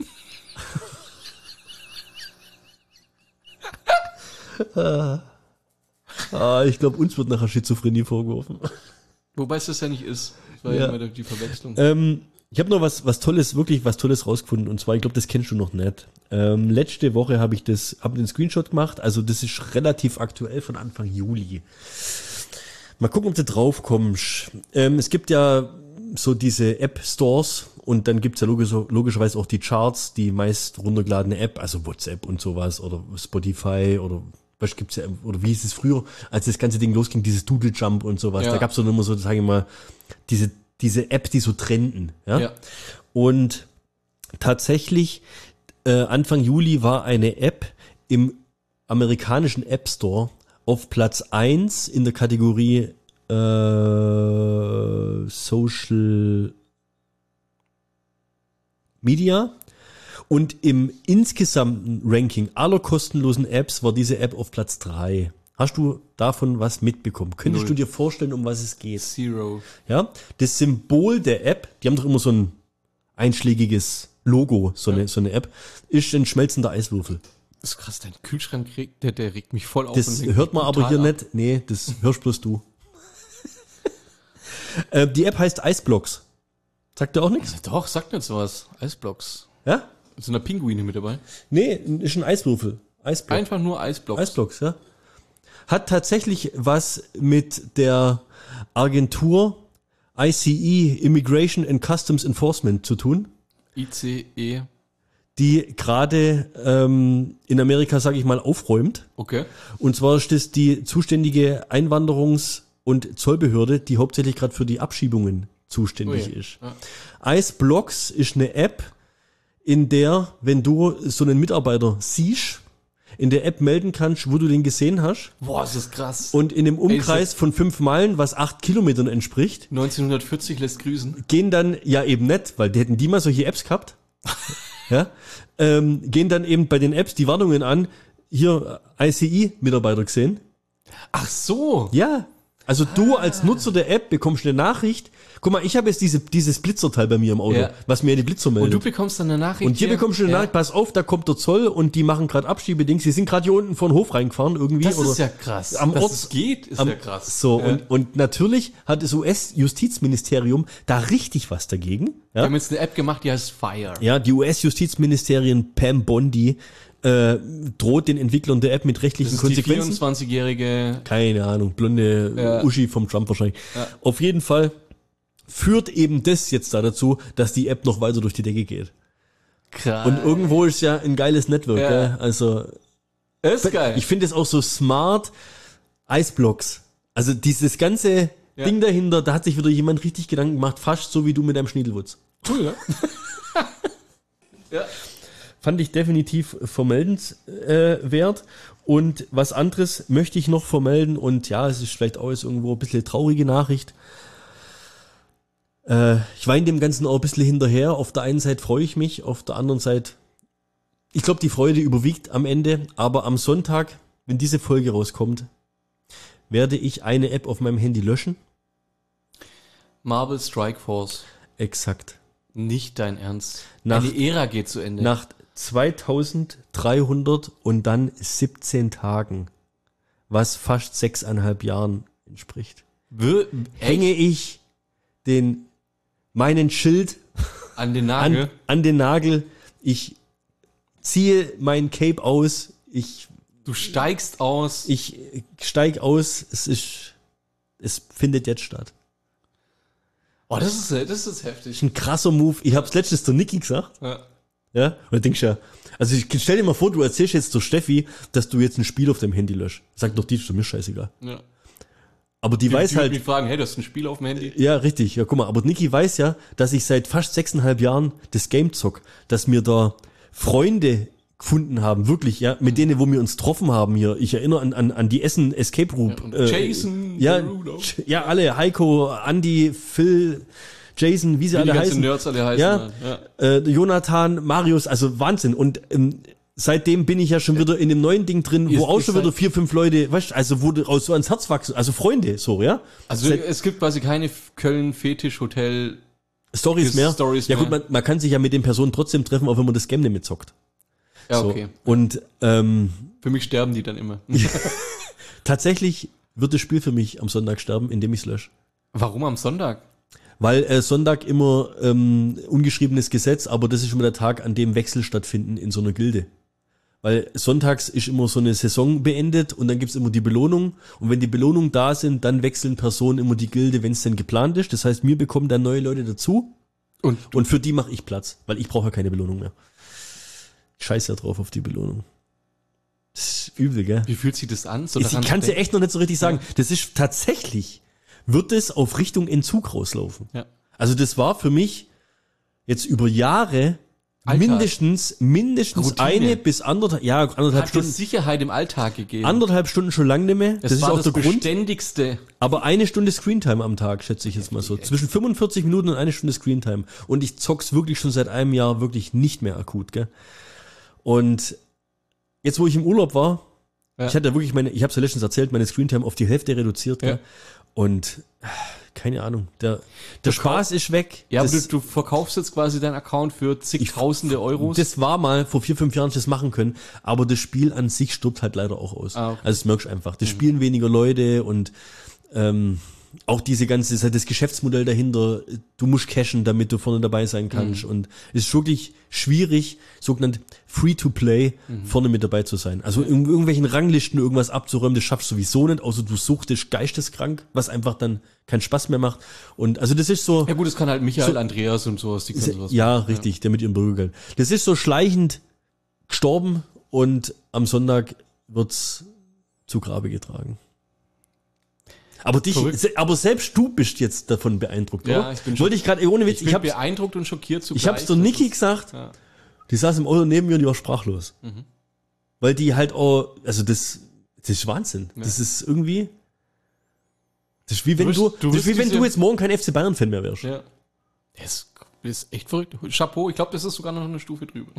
ah, ah, ich glaube, uns wird nachher Schizophrenie vorgeworfen. Wobei es das ja nicht ist. Das war ja immer die Verwechslung. Ähm, ich habe noch was, was Tolles, wirklich was Tolles rausgefunden. Und zwar, ich glaube, das kennst du noch nicht. Ähm, letzte Woche habe ich das, habe den Screenshot gemacht. Also das ist relativ aktuell von Anfang Juli. Mal gucken, ob du drauf kommst. Ähm, es gibt ja so diese App-Stores und dann gibt's ja logisch, logischerweise auch die Charts, die meist runtergeladene App, also WhatsApp und sowas oder Spotify oder was gibt's ja, oder wie hieß es früher, als das ganze Ding losging, dieses Doodle Jump und sowas. Ja. Da gab's dann immer so, sage ich mal, diese diese App, die so trenden. Ja? Ja. Und tatsächlich äh, Anfang Juli war eine App im amerikanischen App Store auf Platz eins in der Kategorie äh, Social Media und im insgesamten Ranking aller kostenlosen Apps war diese App auf Platz drei. Hast du davon was mitbekommen? Könntest Null. Du dir vorstellen, um was es geht? Zero. Ja, das Symbol der App, die haben doch immer so ein einschlägiges Logo, so, ja. eine, so eine App, ist ein schmelzender Eiswürfel. Das ist krass, dein Kühlschrank, regt, der, der regt mich voll auf. Das hört man aber hier ab. Nicht. Nee, das hörst bloß du. äh, die App heißt Iceblocks. Sagt dir auch nichts? Also doch, sagt mir sowas. Iceblocks. Ja? Sind da Pinguine mit dabei? Nee, ist ein Eiswürfel. Eisblock. Einfach nur Eisblocks. Eisblocks, ja. Hat tatsächlich was mit der Agentur I C E, Immigration and Customs Enforcement, zu tun. I C E. Die gerade ähm, in Amerika, sage ich mal, aufräumt. Okay. Und zwar ist das die zuständige Einwanderungs- und Zollbehörde, die hauptsächlich gerade für die Abschiebungen zuständig oh ja. ist. Ja. Iceblocks ist eine App, in der, wenn du so einen Mitarbeiter siehst, in der App melden kannst, wo du den gesehen hast. Boah, das ist krass. Und in dem Umkreis Ey, von fünf Meilen, was acht Kilometern entspricht. neunzehnhundertvierzig lässt grüßen. Gehen dann, ja eben nicht, weil die hätten die mal solche Apps gehabt. ja, ähm, gehen dann eben bei den Apps die Warnungen an, hier I C E-Mitarbeiter gesehen. Ach so. Ja, also du als Nutzer der App bekommst eine Nachricht. Guck mal, ich habe jetzt diese, dieses Blitzerteil bei mir im Auto, ja. was mir die Blitzer meldet. Und du bekommst dann eine Nachricht. Und hier, hier bekommst du eine ja. Nachricht, pass auf, da kommt der Zoll und die machen gerade Abschiebedings. Die sind gerade hier unten vor den Hof reingefahren irgendwie. Das oder ist ja krass. Am Dass Ort, es geht, ist am, ja krass. So, ja. und, und natürlich hat das U S-Justizministerium da richtig was dagegen. Ja? Wir haben jetzt eine App gemacht, die heißt Fire. Ja, die U S-Justizministerin Pam Bondi äh, droht den Entwicklern der App mit rechtlichen das ist Konsequenzen. Die vierundzwanzigjährige Keine Ahnung, blonde ja. Uschi vom Trump wahrscheinlich. Ja. Auf jeden Fall führt eben das jetzt da dazu, dass die App noch weiter durch die Decke geht. Krass. Und irgendwo ist ja ein geiles Network, Ja. gell? Also, Das ist geil. ich finde es auch so smart, Iceblocks. Also dieses ganze Ja. Ding dahinter, da hat sich wieder jemand richtig Gedanken gemacht, fast so wie du mit deinem Schniedelwutz. cool, ja? Ja. Fand ich definitiv vermeldenswert. Äh, wert. Und was anderes möchte ich noch vermelden, und ja, es ist vielleicht auch jetzt irgendwo ein bisschen traurige Nachricht. Äh, ich weine dem Ganzen auch ein bisschen hinterher. Auf der einen Seite freue ich mich, auf der anderen Seite, ich glaube, die Freude überwiegt am Ende. Aber am Sonntag, wenn diese Folge rauskommt, werde ich eine App auf meinem Handy löschen. Marvel Strike Force. Exakt. Nicht dein Ernst. Nach- Eine Ära geht zu Ende. Nach zweitausenddreihundert und dann siebzehn Tagen, was fast sechseinhalb Jahren entspricht, Wir, hänge ich den meinen Schild an den an, Nagel. an den Nagel. Ich ziehe mein Cape aus. Ich, Du steigst aus. ich steig aus. Es ist, es findet jetzt statt. Oh, das ist, das ist Das heftig. ist ein krasser Move. Ich habe es letztes zu Niki gesagt. Ja. Ja, und dann denkst du ja, also ich stell dir mal vor, du erzählst jetzt zur Steffi, dass du jetzt ein Spiel auf deinem Handy löscht. Sag doch die, ist doch mir scheißegal. Ja. Aber die, Die weiß die halt, mich fragen, hey, du hast ein Spiel auf dem Handy? ja, richtig, ja, guck mal, aber Niki weiß ja, dass ich seit fast sechseinhalb Jahren das Game zock, dass mir da Freunde gefunden haben, wirklich, ja, mit denen, wo wir uns getroffen haben hier. Ich erinnere an, an, an die Essen Escape Room. Ja, und Jason, ja, Derulo. ja, alle, Heiko, Andy, Phil, Jason, wie sie Wie die alle ganzen heißen. Nerds alle heißen. Ja, halt. Ja. äh, Jonathan, Marius, also Wahnsinn. Und ähm, seitdem bin ich ja schon wieder in dem neuen Ding drin, wo Ihr- auch ihr schon wieder seid- vier, fünf Leute, weißt du, also wo du raus so ans Herz wachsen, also Freunde, so, ja. Also Seit- es gibt quasi keine Köln-Fetisch-Hotel. Stories mehr. Stories ja gut, mehr. man, man kann sich ja mit den Personen trotzdem treffen, auch wenn man das Game nicht mitzockt. Ja, So. okay. Und ähm, Für mich sterben die dann immer. tatsächlich wird das Spiel für mich am Sonntag sterben, indem ich es lösche. Warum am Sonntag? Weil äh, Sonntag immer ähm, ungeschriebenes Gesetz, aber das ist immer der Tag, an dem Wechsel stattfinden in so einer Gilde. Weil sonntags ist immer so eine Saison beendet und dann gibt's immer die Belohnung. Und wenn die Belohnungen da sind, dann wechseln Personen immer die Gilde, wenn es denn geplant ist. Das heißt, mir bekommen dann neue Leute dazu Und und für die mache ich Platz, weil ich brauche ja keine Belohnung mehr. Ich scheiß ja drauf auf die Belohnung. Das ist übel, gell? wie fühlt sich das an? So Ich daran kann zu dir denken? echt noch nicht so richtig sagen. Das ist tatsächlich, wird es auf Richtung Entzug rauslaufen. Ja. Also das war für mich jetzt über Jahre Alltag. mindestens, mindestens Routine. eine bis anderthalb, ja, anderthalb Hat dir Stunden, Sicherheit im Alltag gegeben. anderthalb Stunden schon lang nicht mehr. das Das, ist war auch das der Grund. beständigste. Aber eine Stunde Screentime am Tag, schätze ich jetzt mal so. Zwischen fünfundvierzig Minuten und eine Stunde Screentime. Und ich zock's wirklich schon seit einem Jahr wirklich nicht mehr akut, gell? Und jetzt, wo ich im Urlaub war, Ja. ich hatte ja wirklich meine, ich habe es ja letztens erzählt, meine Screentime auf die Hälfte reduziert, gell? Ja. Und äh, keine Ahnung, der, der Spaß ist weg. Ja, aber das, du, du verkaufst jetzt quasi deinen Account für zigtausende Euros. das war mal vor vier, fünf Jahren das machen können, aber das Spiel an sich stirbt halt leider auch aus. Ah, okay. Also das merkst du einfach. Das spielen weniger Leute und ähm, auch diese ganze, das, das Geschäftsmodell dahinter, du musst cashen, damit du vorne dabei sein kannst. Und es ist wirklich schwierig, sogenannt Free-to-Play, vorne mit dabei zu sein. Also in irgendwelchen Ranglisten irgendwas abzuräumen, das schaffst du sowieso nicht, außer du suchtest geisteskrank, was einfach dann keinen Spaß mehr macht. Und also das ist so. ja gut, das kann halt Michael, So- Andreas und sowas, die können sowas. Ja, richtig, der mit ihrem Bürgergeld. Das ist so schleichend gestorben und am Sonntag wird's zu Grabe getragen. Aber dich, Verrückt. se- aber selbst du bist jetzt davon beeindruckt, Ja, oder? ich bin schon- Wollte ich gerade, ohne Witz, Ich bin ich, hab's, beeindruckt und schockiert zugleich. ich hab's der Das Niki ist- gesagt, Ja. die saß im Auto neben mir und die war sprachlos. Mhm. Weil die halt auch, also das, das ist Wahnsinn. Das ist irgendwie, das ist wie wenn wirst- du, du das ist wirst wie wenn diese- du jetzt morgen kein F C Bayern Fan mehr wärst. Ja. Das ist echt verrückt. Chapeau, ich glaube, das ist sogar noch eine Stufe drüber.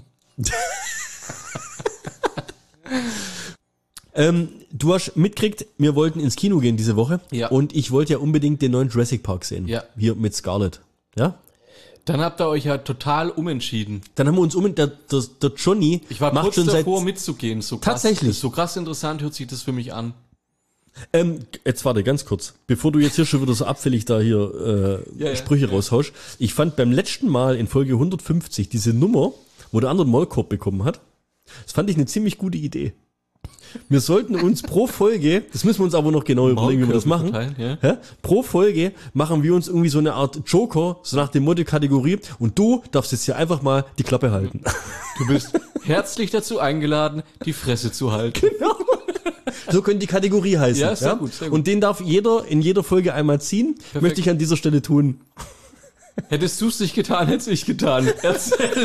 Ähm, du hast mitgekriegt, wir wollten ins Kino gehen diese Woche. Ja. Und ich wollte ja unbedingt den neuen Jurassic Park sehen. Ja. Hier mit Scarlett. Ja? Dann habt ihr euch ja total umentschieden. Dann haben wir uns um, der, der, der Johnny Ich war macht kurz schon seit, davor mitzugehen. So krass, Tatsächlich? So krass interessant hört sich das für mich an. ähm, jetzt warte, ganz kurz. Bevor du jetzt hier schon wieder so abfällig da hier äh, Ja, ja. Sprüche raushaust. Ich fand beim letzten Mal in Folge hundertfünfzig diese Nummer, wo der andere einen Maulkorb bekommen hat, das fand ich eine ziemlich gute Idee. Wir sollten uns pro Folge, das müssen wir uns aber noch genau überlegen, wie wir das machen. Verteilen, ja. Hä? Pro Folge machen wir uns irgendwie so eine Art Joker, so nach dem Motto Kategorie. Und du darfst jetzt hier einfach mal die Klappe halten. Du bist herzlich dazu eingeladen, die Fresse zu halten. Genau. So könnte die Kategorie heißen. Ja, sehr gut, sehr gut. Und den darf jeder in jeder Folge einmal ziehen. Perfekt. Möchte ich an dieser Stelle tun. Hättest du es nicht getan, hätte ich getan. Erzähl.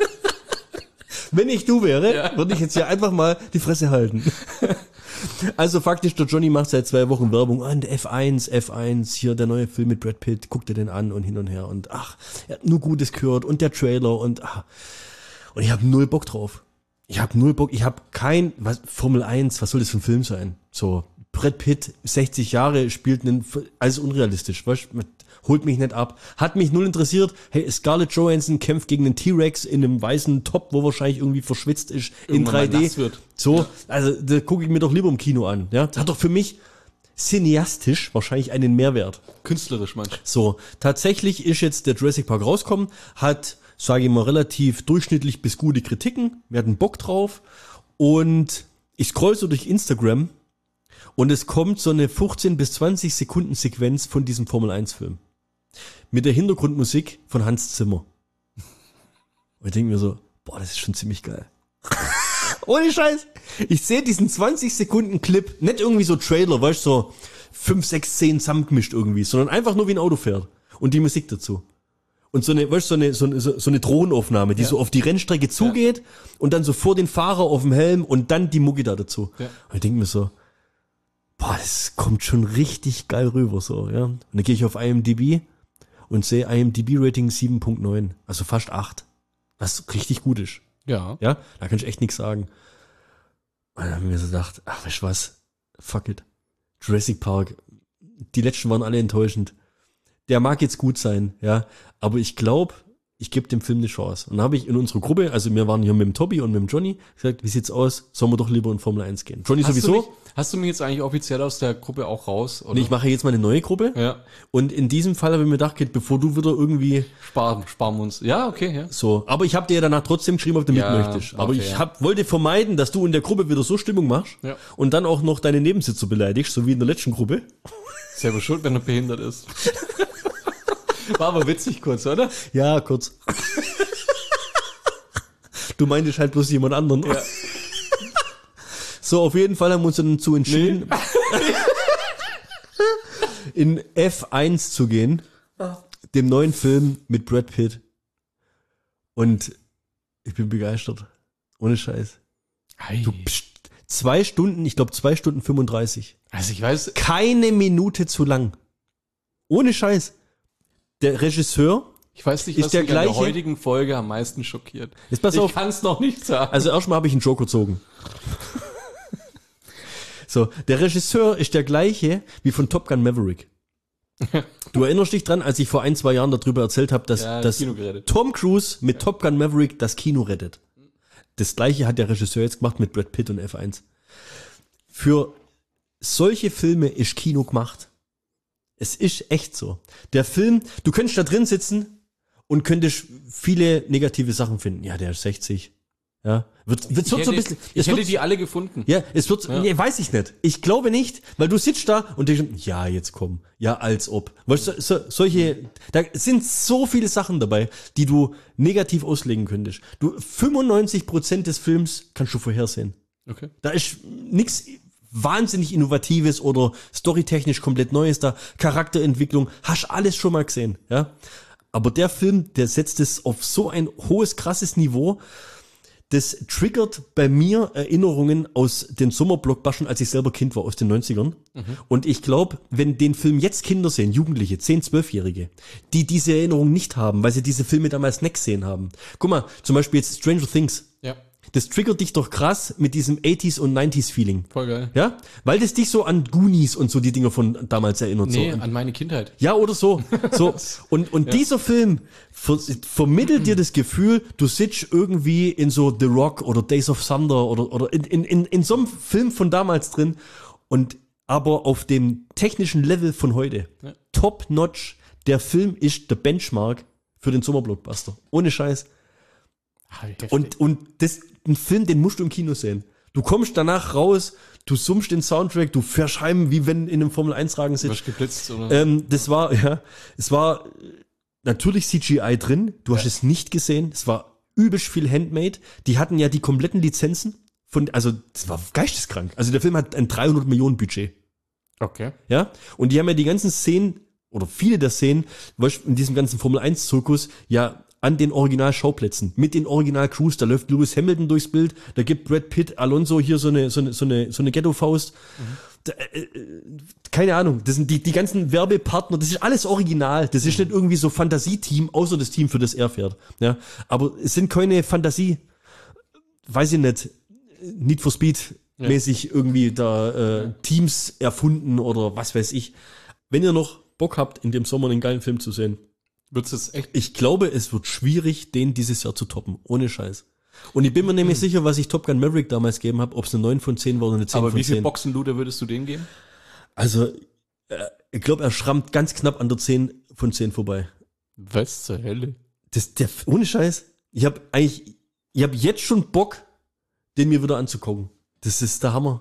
Wenn ich du wäre, Ja. würde ich jetzt hier einfach mal die Fresse halten. Also faktisch, der Johnny macht seit zwei Wochen Werbung an F eins, F eins, hier der neue Film mit Brad Pitt, guckt er den an und hin und her und ach, er hat nur Gutes gehört und der Trailer und ach, und ich habe null Bock drauf. Ich habe null Bock, ich habe kein, was, Formel eins, was soll das für ein Film sein? So, Brad Pitt, sechzig Jahre, spielt einen, alles unrealistisch, weißt du? Holt mich nicht ab. Hat mich null interessiert. Hey, Scarlett Johansson kämpft gegen einen T-Rex in einem weißen Top, wo wahrscheinlich irgendwie verschwitzt ist, in Irgendwann drei mal D. nass wird. So, also da gucke ich mir doch lieber im Kino an. Ja, das hat doch für mich cineastisch wahrscheinlich einen Mehrwert. Künstlerisch manchmal. So, tatsächlich ist jetzt der Jurassic Park rausgekommen, hat, sage ich mal, relativ durchschnittlich bis gute Kritiken. Wir hatten Bock drauf und ich scroll so durch Instagram und es kommt so eine fünfzehn bis zwanzig Sekunden Sequenz von diesem Formel eins Film. Mit der Hintergrundmusik von Hans Zimmer. Und ich denke mir so, boah, das ist schon ziemlich geil. Ohne Scheiß. Ich sehe diesen zwanzig Sekunden Clip, nicht irgendwie so Trailer, weißt du, so fünf, sechs, zehn zusammengemischt irgendwie, sondern einfach nur wie ein Auto fährt. Und die Musik dazu. Und so eine, weißt du, so eine, so eine, so eine Drohnenaufnahme, die Ja. so auf die Rennstrecke zugeht und dann so vor den Fahrer auf dem Helm und dann die Mucki da dazu. Ja. Und ich denke mir so, boah, das kommt schon richtig geil rüber, so, ja. Und dann gehe ich auf I M D B und sehe I M D B-Rating sieben Komma neun, also fast acht, was richtig gut ist. Ja. Ja, da kann ich echt nichts sagen. Und dann habe ich mir so gedacht, ach, weißt du was, fuck it. Jurassic Park, die letzten waren alle enttäuschend. Der mag jetzt gut sein, ja, aber ich glaube, ich gebe dem Film eine Chance. Und dann habe ich in unserer Gruppe, also wir waren hier mit dem Tobi und mit dem Johnny, gesagt, wie sieht's aus? Sollen wir doch lieber in Formel eins gehen? Johnny Hast sowieso. Du mich, hast du mich jetzt eigentlich offiziell aus der Gruppe auch raus? Oder? Nee, ich mache jetzt mal eine neue Gruppe. Ja. Und in diesem Fall habe ich mir gedacht, bevor du wieder irgendwie Sparen, sparen wir uns. Ja, okay, ja. so, aber ich habe dir ja danach trotzdem geschrieben, ob du Ja, mit möchtest. Aber okay, ich ja. hab, wollte vermeiden, dass du in der Gruppe wieder so Stimmung machst Ja. und dann auch noch deine Nebensitzer beleidigst, so wie in der letzten Gruppe. Selber schuld, wenn er behindert ist. War aber witzig kurz, oder? Ja, kurz. Du meintest halt bloß jemand anderen. Ja. So, auf jeden Fall haben wir uns dann dazu entschieden, in F eins zu gehen, dem neuen Film mit Brad Pitt. Und ich bin begeistert. Ohne Scheiß. Du pst, zwei Stunden, ich glaube zwei Stunden fünfunddreißig. Also ich weiß, Keine Minute zu lang. Ohne Scheiß. Der Regisseur, ich weiß nicht, Ist was der mich an der gleiche- heutigen Folge am meisten schockiert. jetzt pass Ich auf, kann es noch nicht sagen. also erstmal habe ich einen Joker gezogen. So, der Regisseur ist der gleiche wie von Top Gun Maverick. Du erinnerst dich dran, als ich vor ein, zwei Jahren darüber erzählt habe, dass, Ja, das dass Kino gerettet. Tom Cruise mit Top Gun Maverick das Kino rettet. Das gleiche hat der Regisseur jetzt gemacht mit Brad Pitt und F eins. Für solche Filme ist Kino gemacht. Es ist echt so. Der Film, du könntest da drin sitzen und könntest viele negative Sachen finden. Ja, der ist sechzig. Ja, wird, wird ich so, hätte, so ein bisschen. ich es hätte wird, die alle gefunden. ja, es wird, Ja. nee, weiß ich nicht. Ich glaube nicht, weil du sitzt da und denkst, ja, jetzt komm, ja, als ob. Weißt du, so, solche, da sind so viele Sachen dabei, die du negativ auslegen könntest. Du, fünfundneunzig Prozent des Films kannst du vorhersehen. Okay. Da ist nichts wahnsinnig Innovatives oder storytechnisch komplett Neues da. Charakterentwicklung, hast alles schon mal gesehen, ja. Aber der Film, der setzt es auf so ein hohes, krasses Niveau, das triggert bei mir Erinnerungen aus den Sommerblockbusten, als ich selber Kind war, aus den neunzigern. Mhm. Und ich glaube, wenn den Film jetzt Kinder sehen, Jugendliche, zehn-, zwölfjährige, die diese Erinnerung nicht haben, weil sie diese Filme damals nicht gesehen haben. Guck mal, zum Beispiel jetzt Stranger Things. Ja, Das triggert dich doch krass mit diesem achtziger und neunziger Feeling. voll geil. Ja? Weil das dich so an Goonies und so die Dinger von damals erinnert. Nee, so. an meine Kindheit. Ja, oder so. so. Und, und dieser Film ver vermittelt dir das Gefühl, du sitzt irgendwie in so The Rock oder Days of Thunder oder, oder in, in, in, in so einem Film von damals drin und aber auf dem technischen Level von heute. Ja. Top notch. Der Film ist der Benchmark für den Sommerblockbuster. Ohne Scheiß. Ah, wie heftig. Und, und das, ein Film, den musst du im Kino sehen. Du kommst danach raus, du summst den Soundtrack, du fährst heim, wie wenn in einem Formel eins Wagen Du sitzt. hast geblitzt, oder? Ähm, das war, ja, es war natürlich C G I drin, du hast es nicht gesehen, es war übelst viel Handmade, die hatten ja die kompletten Lizenzen von, also, das war geisteskrank. Also der Film hat ein dreihundert Millionen Budget. Okay. Ja, und die haben ja die ganzen Szenen, oder viele der Szenen, weißt, in diesem ganzen Formel eins Zirkus, ja, an den Original-Schauplätzen, mit den Original-Crews, da läuft Lewis Hamilton durchs Bild, da gibt Brad Pitt, Alonso hier so eine, so eine, so eine, so eine Ghetto-Faust. Mhm. Da, äh, keine Ahnung, das sind die, die ganzen Werbepartner, das ist alles original, das ist mhm. nicht irgendwie so Fantasieteam, außer das Team, für das er fährt. Ja, aber es sind keine Fantasie, weiß ich nicht, Need for Speed mäßig ja. irgendwie da äh, ja. Teams erfunden oder was weiß ich. Wenn ihr noch Bock habt, in dem Sommer einen geilen Film zu sehen, wird's jetzt echt? Ich glaube, es wird schwierig, den dieses Jahr zu toppen. Ohne Scheiß. Und ich bin mir nämlich sicher, was ich Top Gun Maverick damals gegeben habe, ob es eine neun von zehn war oder eine zehn Aber von zehn. Aber wie viel Boxenluder würdest du denen geben? Also, äh, ich glaube, er schrammt ganz knapp an der zehn von zehn vorbei. Was zur Hölle? Das, der, ohne Scheiß. Ich habe eigentlich, ich habe jetzt schon Bock, den mir wieder anzugucken. Das ist der Hammer.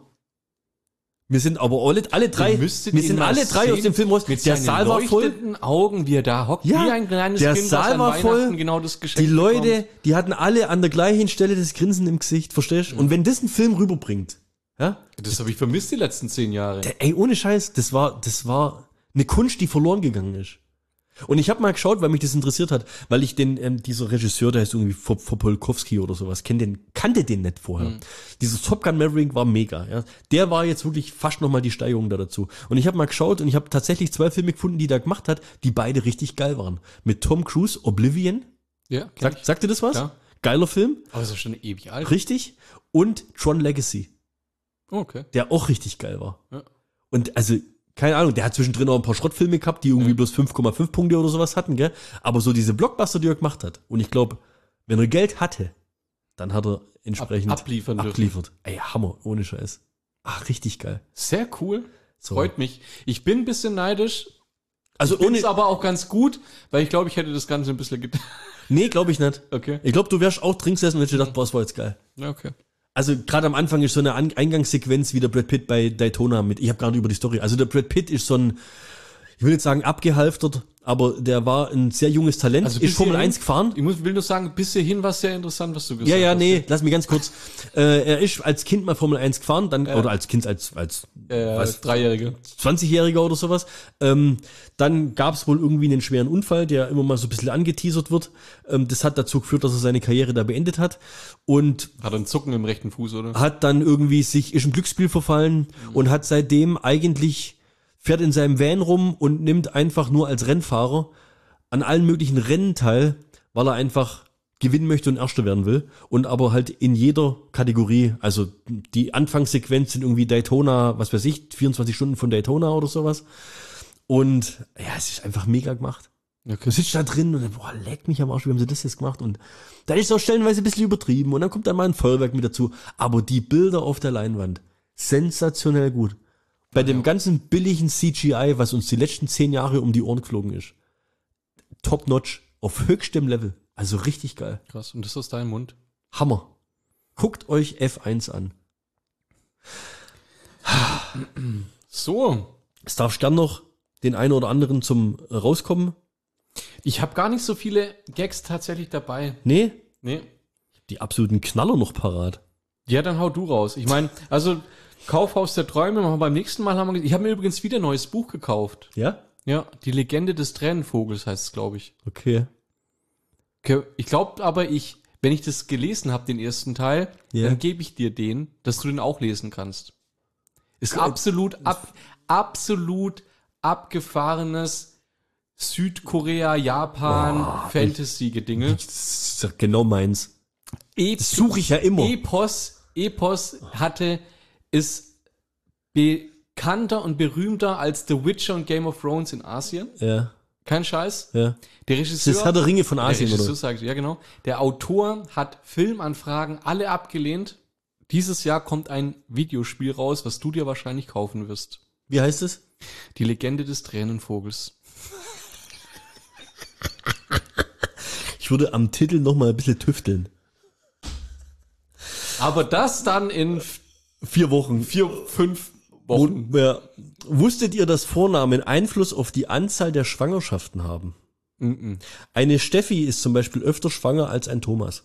Wir sind aber alle, alle drei, wir sind alle drei aus dem Film raus. Mit der Saal war voll. Augen, wie er da hockt, ja, wie ein kleines der Kind, Saal war voll. Genau das Geschenk die Leute, bekommt. Die hatten alle an der gleichen Stelle das Grinsen im Gesicht, verstehst du? Mhm. Und wenn das ein Film rüberbringt, ja? Das habe ich vermisst die letzten zehn Jahre. Der, ey, ohne Scheiß, das war, das war eine Kunst, die verloren gegangen ist. Und ich habe mal geschaut, weil mich das interessiert hat, weil ich den, ähm, dieser Regisseur, der heißt irgendwie Popolkowski oder sowas, kenn den, kannte den nicht vorher. Mhm. Dieser Top Gun Maverick war mega, ja. Der war jetzt wirklich fast nochmal die Steigerung da dazu. Und ich habe mal geschaut und ich habe tatsächlich zwei Filme gefunden, die der gemacht hat, die beide richtig geil waren. Mit Tom Cruise, Oblivion. Ja, Sag, sagt dir das was? Ja. Geiler Film. Aber ist ja schon ewig alt. Richtig. Und Tron Legacy. Okay. Der auch richtig geil war. Ja. Und also, keine Ahnung, der hat zwischendrin auch ein paar Schrottfilme gehabt, die irgendwie ja. bloß fünf Komma fünf Punkte oder sowas hatten, gell? Aber so diese Blockbuster, die er gemacht hat. Und ich glaube, wenn er Geld hatte, dann hat er entsprechend Ab, abliefern abgeliefert. Ey, Hammer, ohne Scheiß. Ach, richtig geil. Sehr cool. So. Freut mich. Ich bin ein bisschen neidisch. Also ich ohne, aber auch ganz gut, weil ich glaube, ich hätte das Ganze ein bisschen getan. Nee, glaube ich nicht. Okay. Ich glaube, du wärst auch drin gesessen und hättest gedacht, boah, das war jetzt geil. Ja, okay. Also gerade am Anfang ist so eine Eingangssequenz wie der Brad Pitt bei Daytona mit, ich habe gar nicht über die Story, also der Brad Pitt ist so ein, ich will jetzt sagen abgehalftert, aber der war ein sehr junges Talent, also ist Formel eins gefahren. Ich muss, will nur sagen, bis hierhin war es sehr interessant, was du gesagt hast. Ja, ja, nee, lass mich ganz kurz. äh, er ist als Kind mal Formel eins gefahren, dann, ja. oder als Kind, als, als äh, was, Dreijähriger. zwanzigjähriger oder sowas. Ähm, dann gab es wohl irgendwie einen schweren Unfall, der immer mal so ein bisschen angeteasert wird. Ähm, das hat dazu geführt, dass er seine Karriere da beendet hat. Und hat einen Zucken im rechten Fuß, oder? Hat dann irgendwie sich, ist im Glücksspiel verfallen mhm. und hat seitdem eigentlich, fährt in seinem Van rum und nimmt einfach nur als Rennfahrer an allen möglichen Rennen teil, weil er einfach gewinnen möchte und Erster werden will. Und aber halt in jeder Kategorie, also die Anfangssequenz sind irgendwie Daytona, was weiß ich, vierundzwanzig Stunden von Daytona oder sowas. Und ja, es ist einfach mega gemacht. Okay. Du sitzt da drin und dann, boah, leck mich am Arsch, wie haben sie das jetzt gemacht? Und da ist es auch stellenweise ein bisschen übertrieben und dann kommt dann mal ein Feuerwerk mit dazu. Aber die Bilder auf der Leinwand, sensationell gut. Bei dem ganzen billigen C G I, was uns die letzten zehn Jahre um die Ohren geflogen ist. Top notch, auf höchstem Level. Also richtig geil. Krass, und das aus deinem Mund? Hammer. Guckt euch F eins an. So. Es darf gern noch den einen oder anderen zum Rauskommen. Ich habe gar nicht so viele Gags tatsächlich dabei. Nee? Nee. Die absoluten Knaller noch parat. Ja, dann hau du raus. Ich meine, also Kaufhaus der Träume, machen wir beim nächsten Mal haben wir, ich habe mir übrigens wieder ein neues Buch gekauft. Ja? Ja, die Legende des Tränenvogels heißt es, glaube ich. Okay. okay. Ich glaube aber, ich, wenn ich das gelesen habe, den ersten Teil, yeah. dann gebe ich dir den, dass du den auch lesen kannst. Ist okay. absolut ab, absolut abgefahrenes Südkorea, Japan, wow, Fantasy-Gedinge. Das ist ja genau meins. Ep- das suche ich ja immer. Epos, Epos hatte, ist bekannter und berühmter als The Witcher und Game of Thrones in Asien. Ja. Kein Scheiß. Ja. Der Regisseur. Das ist Herr der Ringe von Asien, der Regisseur oder? Sagt, ja, genau. Der Autor hat Filmanfragen alle abgelehnt. Dieses Jahr kommt ein Videospiel raus, was du dir wahrscheinlich kaufen wirst. Wie heißt es? Die Legende des Tränenvogels. Ich würde am Titel noch mal ein bisschen tüfteln. Aber das dann in Vier Wochen. Vier, fünf Wochen. Ja. Wusstet ihr, dass Vornamen Einfluss auf die Anzahl der Schwangerschaften haben? Mm-mm. Eine Steffi ist zum Beispiel öfter schwanger als ein Thomas.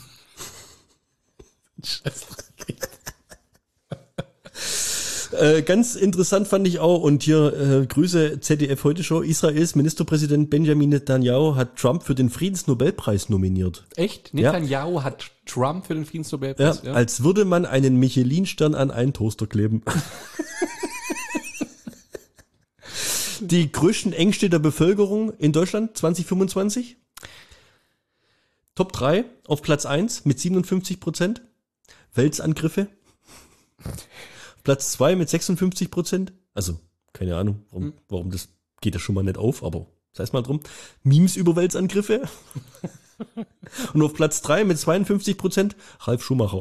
äh, ganz interessant fand ich auch, und hier äh, Grüße Z D F Heute Show, Israels Ministerpräsident Benjamin Netanyahu hat Trump für den Friedensnobelpreis nominiert. Echt? Ja. Netanyahu hat Trump für den Ja, Friedensnobelpreis? Ja. als würde man einen Michelin-Stern an einen Toaster kleben. Die größten Ängste der Bevölkerung in Deutschland zwanzig fünfundzwanzig. Top drei auf Platz eins mit siebenundfünfzig Prozent. Wälzangriffe. Platz zwei mit sechsundfünfzig Prozent. Also, keine Ahnung, warum, warum das geht ja schon mal nicht auf, aber sei es mal drum. Memes über Wälzangriffe. Und auf Platz drei mit zweiundfünfzig Prozent Ralf Schumacher.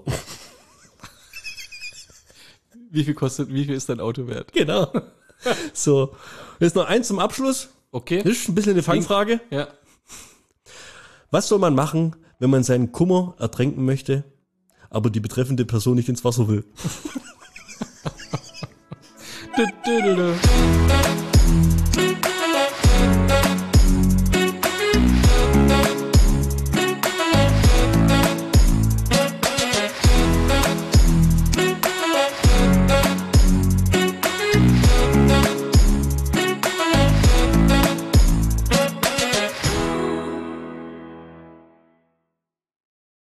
Wie viel kostet, wie viel ist dein Auto wert? Genau. So, jetzt noch eins zum Abschluss. Okay. Das ist ein bisschen eine Fangfrage. Ja. Was soll man machen, wenn man seinen Kummer ertränken möchte, aber die betreffende Person nicht ins Wasser will? Du, du, du, du.